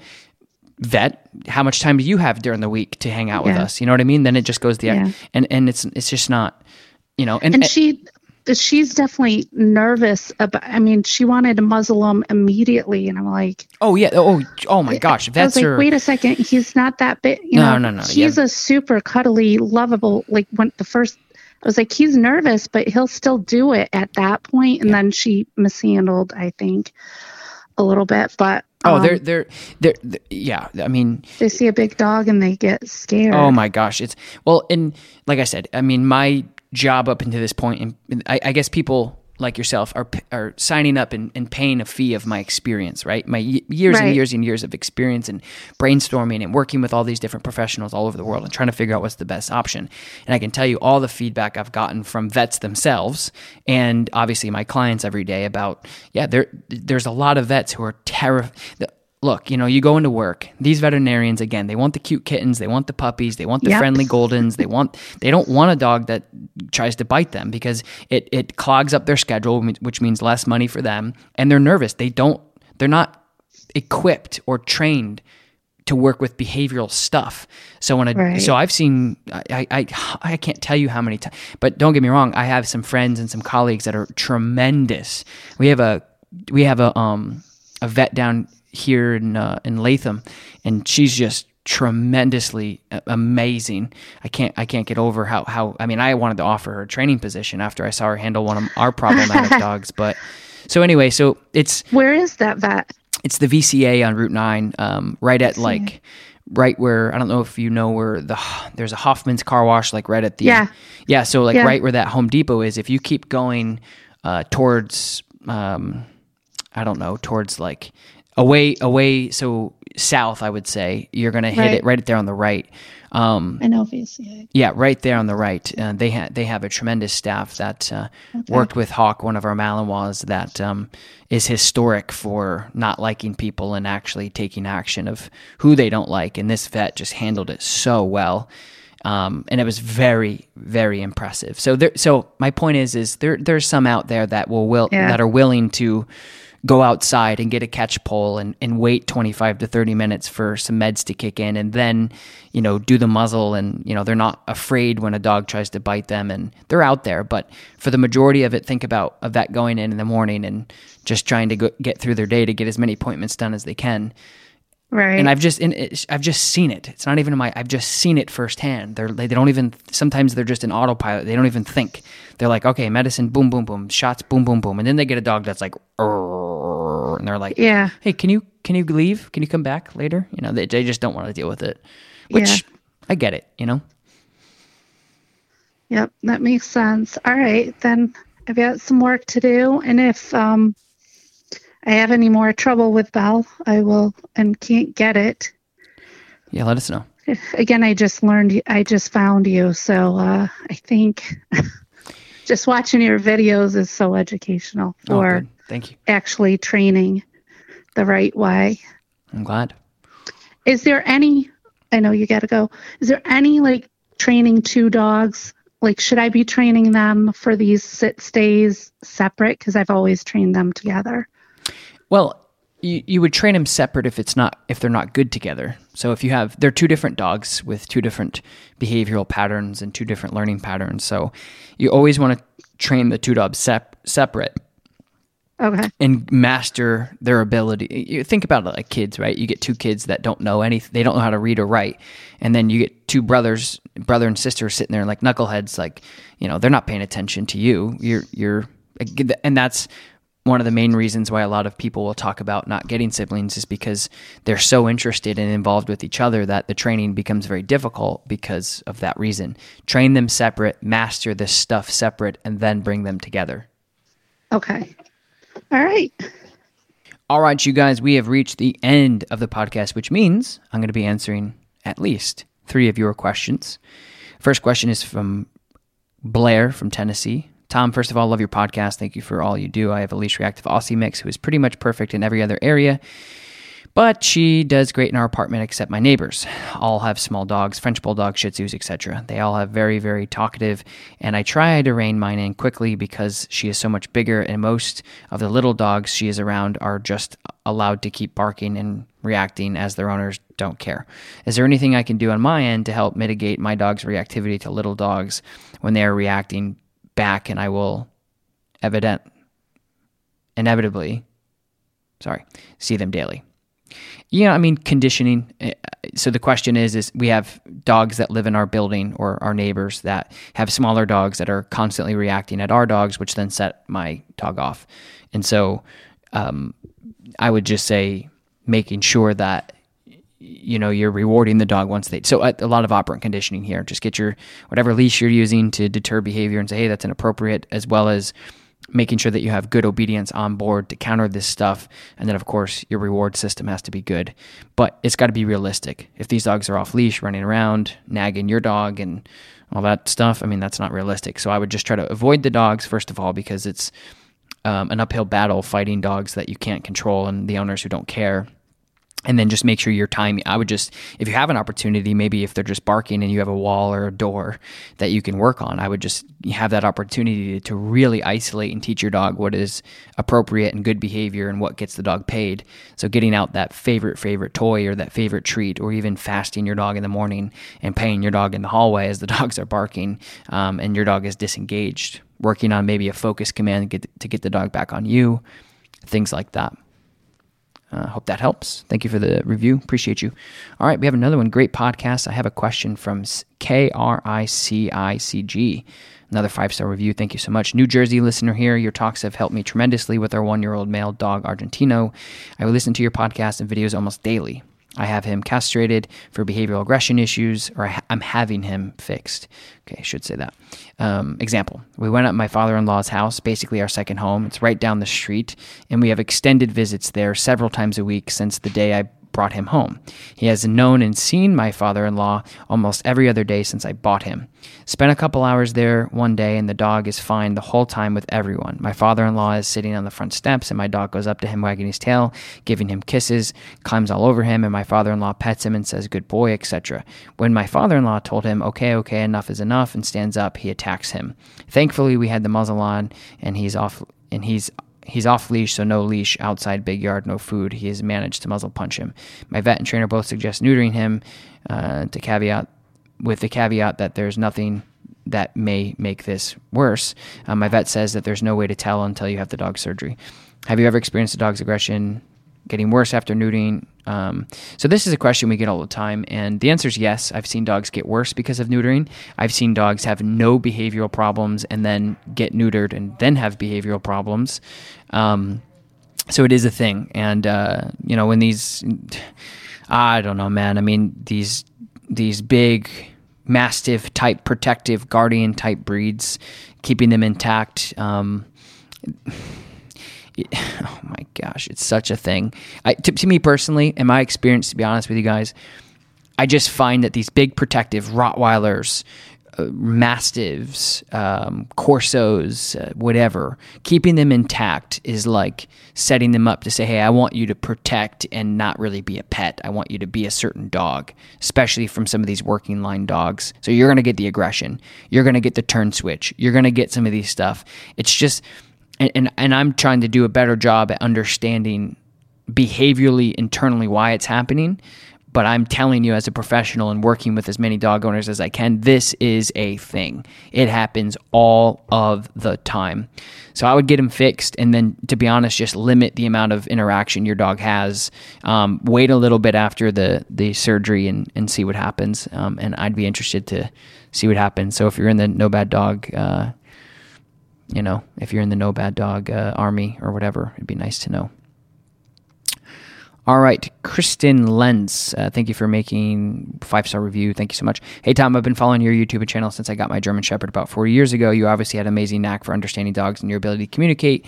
S2: vet, how much time do you have during the week to hang out with
S3: Yeah.
S2: us? You know what I mean? Then it just goes the
S3: Yeah.
S2: and and it's it's just not, you know. And,
S3: and she she's definitely nervous about, I mean, she wanted to muzzle him immediately, and I'm like,
S2: oh yeah, oh oh my gosh,
S3: I was
S2: vets
S3: like,
S2: are
S3: wait a second, he's not that big, you
S2: No,
S3: know.
S2: no, no,
S3: He's
S2: yeah.
S3: a super cuddly, lovable, like when the first I was like, he's nervous, but he'll still do it at that point. And then she mishandled, I think, a little bit, but
S2: oh
S3: um,
S2: they're, they're they're they're yeah. I mean,
S3: they see a big dog and they get scared.
S2: oh my gosh, it's well, and like I said, I mean, my job up until this point, and and I, I guess people like yourself are are signing up and, and paying a fee of my experience, right? My y- years and
S3: Right.
S2: years and years of experience and brainstorming and working with all these different professionals all over the world and trying to figure out what's the best option. And I can tell you all the feedback I've gotten from vets themselves and obviously my clients every day about, yeah, there there's a lot of vets who are terrified. Look, you know, you go into work, these veterinarians, again, they want the cute kittens, they want the puppies, they want the
S3: Yep.
S2: friendly Goldens, they want, they don't want a dog that tries to bite them because it, it clogs up their schedule, which means less money for them. And they're nervous. They don't, they're not equipped or trained to work with behavioral stuff. So when I,
S3: Right.
S2: so I've seen, I, I, I can't tell you how many times, but don't get me wrong. I have some friends and some colleagues that are tremendous. We have a, we have a, um, a vet down here in uh, in Latham, and she's just tremendously amazing. I can't I can't get over how how I mean I wanted to offer her a training position after I saw her handle one of our problematic dogs. But so anyway, so it's
S3: Where is that vet?
S2: it's the V C A on Route nine, um, right at like right where I don't know if you know where the there's a Hoffman's car wash like right at the
S3: Yeah.
S2: yeah so like
S3: Yeah.
S2: right where that Home Depot is. If you keep going uh, towards um, I don't know towards like away away so south I would say you're gonna hit
S3: Right.
S2: it right there on the right. Um,
S3: I know V C A.
S2: yeah, right there on the right. Uh, they ha- they have a tremendous staff that uh, worked with Hawk, one of our Malinois, that um, is historic for not liking people and actually taking action of who they don't like. And this vet just handled it so well, um, and it was very very impressive. So there, so my point is is there there's some out there that will will
S3: Yeah.
S2: that are willing to go outside and get a catch pole and, and wait twenty-five to thirty minutes for some meds to kick in and then, you know, do the muzzle and, you know, they're not afraid when a dog tries to bite them and they're out there. But for the majority of it, think about a vet going in in the morning and just trying to go, get through their day to get as many appointments done as they can.
S3: Right.
S2: And I've just, and it's, I've just seen it. It's not even in my, I've just seen it firsthand. They're, they, they don't even, sometimes they're just in autopilot. They don't even think. They're like, okay, medicine, boom, boom, boom, shots, boom, boom, boom. And then they get a dog that's like, "Arr," and they're like,
S3: Yeah.
S2: hey, can you, can you leave? Can you come back later? You know, they, they just don't want to deal with it, which
S3: Yeah.
S2: I get it, you know?
S3: Yep, that makes sense. All right, then I've got some work to do, and if um, I have any more trouble with Belle, I will and can't get it.
S2: Yeah. Let us know.
S3: Again, I just learned, I just found you, so uh, I think just watching your videos is so educational
S2: Oh,
S3: for
S2: good. Thank you.
S3: actually training the right way.
S2: I'm glad.
S3: Is there any, I know you got to go, is there any like training two dogs? Like, should I be training them for these sit stays separate? Because I've always trained them together.
S2: Well, you, you would train them separate if it's not if they're not good together. So if you have they're two different dogs with two different behavioral patterns and two different learning patterns. So you always want to train the two dogs sep- separate.
S3: Okay.
S2: and master their ability. You think about it like kids, right? You get two kids that don't know anything. They don't know how to read or write. And then you get two brothers, brother and sister sitting there like knuckleheads, like, you know, they're not paying attention to you. You're, you're, and that's one of the main reasons why a lot of people will talk about not getting siblings, is because they're so interested and involved with each other that the training becomes very difficult because of that reason. Train them separate, master this stuff separate, and then bring them together.
S3: Okay. All right.
S2: All right, you guys, we have reached the end of the podcast, which means I'm going to be answering at least three of your questions. First question is from Blair from Tennessee. Tom, first of all, love your podcast. Thank you for all you do. I have a leash reactive Aussie mix who is pretty much perfect in every other area, but she does great in our apartment except my neighbors. All have small dogs, French Bulldogs, Shih Tzus, et cetera. They all have very, very talkative, and I try to rein mine in quickly because she is so much bigger, and most of the little dogs she is around are just allowed to keep barking and reacting as their owners don't care. Is there anything I can do on my end to help mitigate my dog's reactivity to little dogs when they are reacting back, and I will evident, inevitably, sorry, see them daily? Yeah, I mean, conditioning. So the question is, is we have dogs that live in our building or our neighbors that have smaller dogs that are constantly reacting at our dogs, which then set my dog off. And so um, I would just say making sure that, you know, you're rewarding the dog once they, so a, a lot of operant conditioning here. Just get your, whatever leash you're using to deter behavior and say, hey, that's inappropriate, as well as making sure that you have good obedience on board to counter this stuff. And then, of course, your reward system has to be good. But it's got to be realistic. If these dogs are off leash, running around, nagging your dog and all that stuff, I mean, that's not realistic. So I would just try to avoid the dogs, first of all, because it's um, an uphill battle fighting dogs that you can't control and the owners who don't care. And then just make sure your timing, I would just, if you have an opportunity, maybe if they're just barking and you have a wall or a door that you can work on, I would just have that opportunity to really isolate and teach your dog what is appropriate and good behavior and what gets the dog paid. So getting out that favorite, favorite toy or that favorite treat, or even fasting your dog in the morning and paying your dog in the hallway as the dogs are barking um, and your dog is disengaged. Working on maybe a focus command to get, to get the dog back on you, things like that. I uh, hope that helps. Thank you for the review. Appreciate you. All right, we have another one. Great podcast. I have a question from K R I C I C G. Another five-star review. Thank you so much. New Jersey listener here. Your talks have helped me tremendously with our one-year-old male dog, Argentino. I will listen to your podcast and videos almost daily. I have him castrated for behavioral aggression issues, or I'm having him fixed. Okay, I should say that. Um, example, we went up my father-in-law's house, basically our second home. It's right down the street, and we have extended visits there several times a week since the day I brought him home. He has known and seen my father-in-law almost every other day since I bought him. Spent a couple hours there one day, and the dog is fine the whole time with everyone. My father-in-law is sitting on the front steps, and my dog goes up to him, wagging his tail, giving him kisses, climbs all over him, and my father-in-law pets him and says, good boy, et cetera. When my father-in-law told him, okay, okay, enough is enough, and stands up, he attacks him. Thankfully, we had the muzzle on, and he's off, and he's He's off leash, so no leash, outside, big yard, no food. He has managed to muzzle punch him. My vet and trainer both suggest neutering him uh, to caveat, with the caveat that there's nothing that may make this worse. Uh, my vet says that there's no way to tell until you have the dog surgery. Have you ever experienced a dog's aggression getting worse after neutering? Um, so this is a question we get all the time, and the answer is yes. I've seen dogs get worse because of neutering. I've seen dogs have no behavioral problems and then get neutered and then have behavioral problems. Um, so it is a thing. And, uh, you know, when these, I don't know, man, I mean, these, these big Mastiff type protective guardian type breeds, keeping them intact, um, oh my gosh, it's such a thing. I, to, to me personally, in my experience, to be honest with you guys, I just find that these big protective Rottweilers, uh, Mastiffs, um, Corsos, uh, whatever, keeping them intact is like setting them up to say, hey, I want you to protect and not really be a pet. I want you to be a certain dog, especially from some of these working line dogs. So you're going to get the aggression. You're going to get the turn switch. You're going to get some of these stuff. It's just... And, and and I'm trying to do a better job at understanding behaviorally, internally, why it's happening. But I'm telling you, as a professional and working with as many dog owners as I can, this is a thing. It happens all of the time. So I would get them fixed, and then, to be honest, just limit the amount of interaction your dog has. Um, wait a little bit after the, the surgery and, and see what happens. Um, and I'd be interested to see what happens. So if you're in the No Bad Dog, uh, you know, if you're in the No Bad Dog uh, army or whatever, it'd be nice to know. All right, Kristen Lenz, uh, thank you for making five-star review. Thank you so much. Hey, Tom, I've been following your YouTube channel since I got my German Shepherd about four years ago. You obviously had an amazing knack for understanding dogs, and your ability to communicate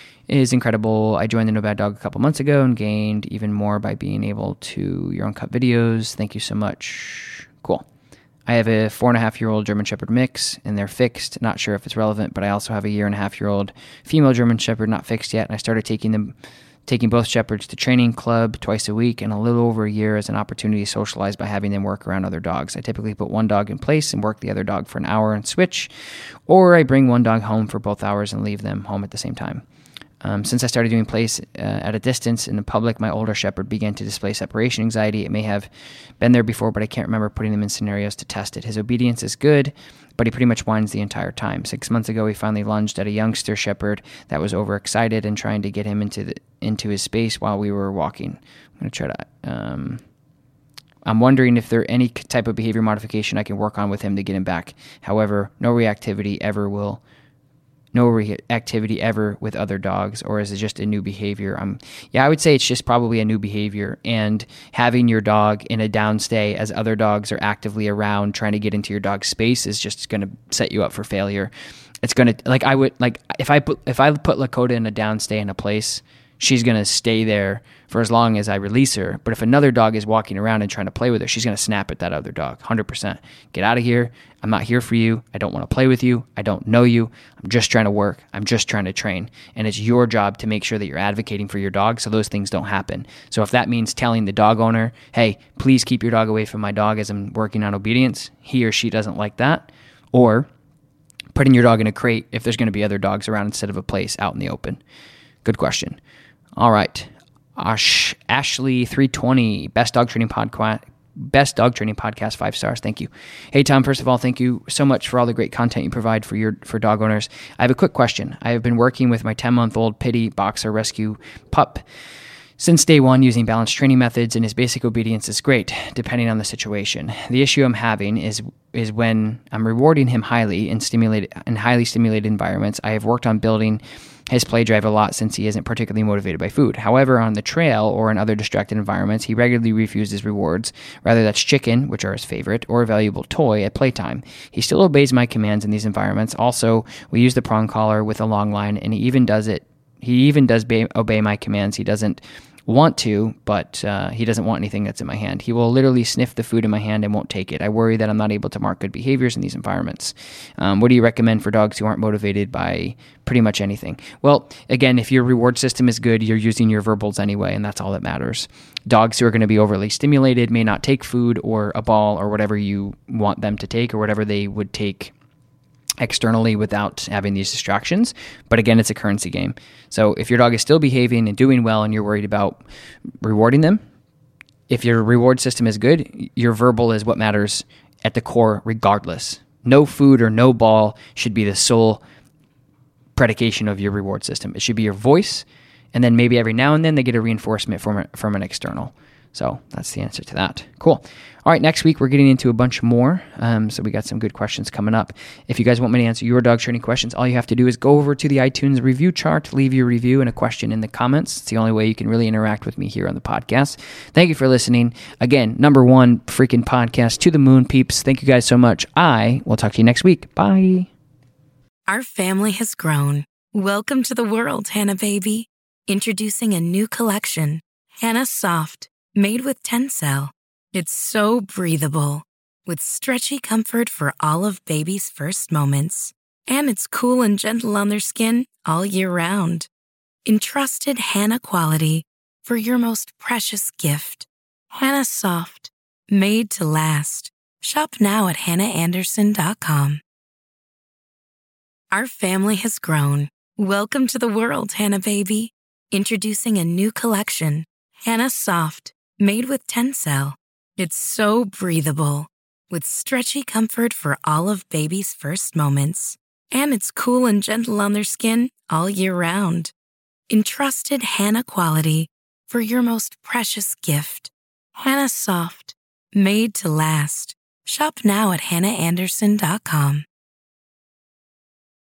S2: is incredible. I joined the No Bad Dog a couple months ago and gained even more by being able to your uncut videos. Thank you so much. Cool. I have a four-and-a-half-year-old German Shepherd mix, and they're fixed. Not sure if it's relevant, but I also have a year-and-a-half-year-old female German Shepherd not fixed yet, and I started taking them... taking both Shepherds to training club twice a week and a little over a year as an opportunity to socialize by having them work around other dogs. I typically put one dog in place and work the other dog for an hour and switch, or I bring one dog home for both hours and leave them home at the same time. Um, since I started doing place uh, at a distance in the public, my older Shepherd began to display separation anxiety. It may have been there before, but I can't remember putting them in scenarios to test it. His obedience is good, but he pretty much whines the entire time. Six months ago, he finally lunged at a youngster Shepherd that was overexcited and trying to get him into the, into his space while we were walking. I'm going to try to... Um, I'm wondering if there any type of behavior modification I can work on with him to get him back. However, no reactivity ever will... No reactivity ever with other dogs, or is it just a new behavior? Um, yeah, I would say it's just probably a new behavior, and having your dog in a downstay as other dogs are actively around trying to get into your dog's space is just going to set you up for failure. It's going to, like I would, like if I put, if I put Lakota in a downstay in a place, she's going to stay there for as long as I release her. But if another dog is walking around and trying to play with her, she's going to snap at that other dog, one hundred percent. Get out of here. I'm not here for you. I don't want to play with you. I don't know you. I'm just trying to work. I'm just trying to train. And it's your job to make sure that you're advocating for your dog so those things don't happen. So if that means telling the dog owner, hey, please keep your dog away from my dog as I'm working on obedience, he or she doesn't like that, or putting your dog in a crate if there's going to be other dogs around instead of a place out in the open. Good question. All right. Ash, Ashley three twenty, best dog training podcast, best dog training podcast, five stars. Thank you. Hey, Tom, first of all, thank you so much for all the great content you provide for your, for dog owners. I have a quick question. I have been working with my ten month old Pitty Boxer Rescue pup since day one using balanced training methods, and his basic obedience is great, depending on the situation. The issue I'm having is is when I'm rewarding him highly in stimulated in highly stimulated environments. I have worked on building his play drive a lot since he isn't particularly motivated by food. However, on the trail or in other distracted environments, he regularly refuses rewards, whether that's chicken, which are his favorite, or a valuable toy at playtime. He still obeys my commands in these environments. Also, we use the prong collar with a long line, and he even does it. He even does ba- obey my commands. He doesn't want to, but uh, he doesn't want anything that's in my hand. He will literally sniff the food in my hand and won't take it. I worry that I'm not able to mark good behaviors in these environments. Um, what do you recommend for dogs who aren't motivated by pretty much anything? Well, again, if your reward system is good, you're using your verbals anyway, and that's all that matters. Dogs who are going to be overly stimulated may not take food or a ball or whatever you want them to take or whatever they would take externally without having these distractions. But again, it's a currency game. So if your dog is still behaving and doing well and you're worried about rewarding them, if your reward system is good, your verbal is what matters at the core regardless. No food or no ball should be the sole predication of your reward system. It should be your voice, and then maybe every now and then they get a reinforcement from, from an external. So that's the answer to that. Cool. All right, next week we're getting into a bunch more. Um, so we got some good questions coming up. If you guys want me to answer your dog training questions, all you have to do is go over to the iTunes review chart, leave your review and a question in the comments. It's the only way you can really interact with me here on the podcast. Thank you for listening. Again, number one freaking podcast to the moon, peeps. Thank you guys so much. I will talk to you next week. Bye.
S1: Our family has grown. Welcome to the world, Hannah baby. Introducing a new collection, Hannah Soft. Made with Tencel. It's so breathable, with stretchy comfort for all of baby's first moments. And it's cool and gentle on their skin all year round. Entrusted Hannah quality for your most precious gift. Hannah Soft. Made to last. Shop now at hannah anderson dot com. Our family has grown. Welcome to the world, Hannah baby. Introducing a new collection, Hannah Soft. Made with Tencel. It's so breathable, with stretchy comfort for all of baby's first moments. And it's cool and gentle on their skin all year round. Entrusted Hannah quality for your most precious gift. Hannah Soft, made to last. Shop now at hannah anderson dot com.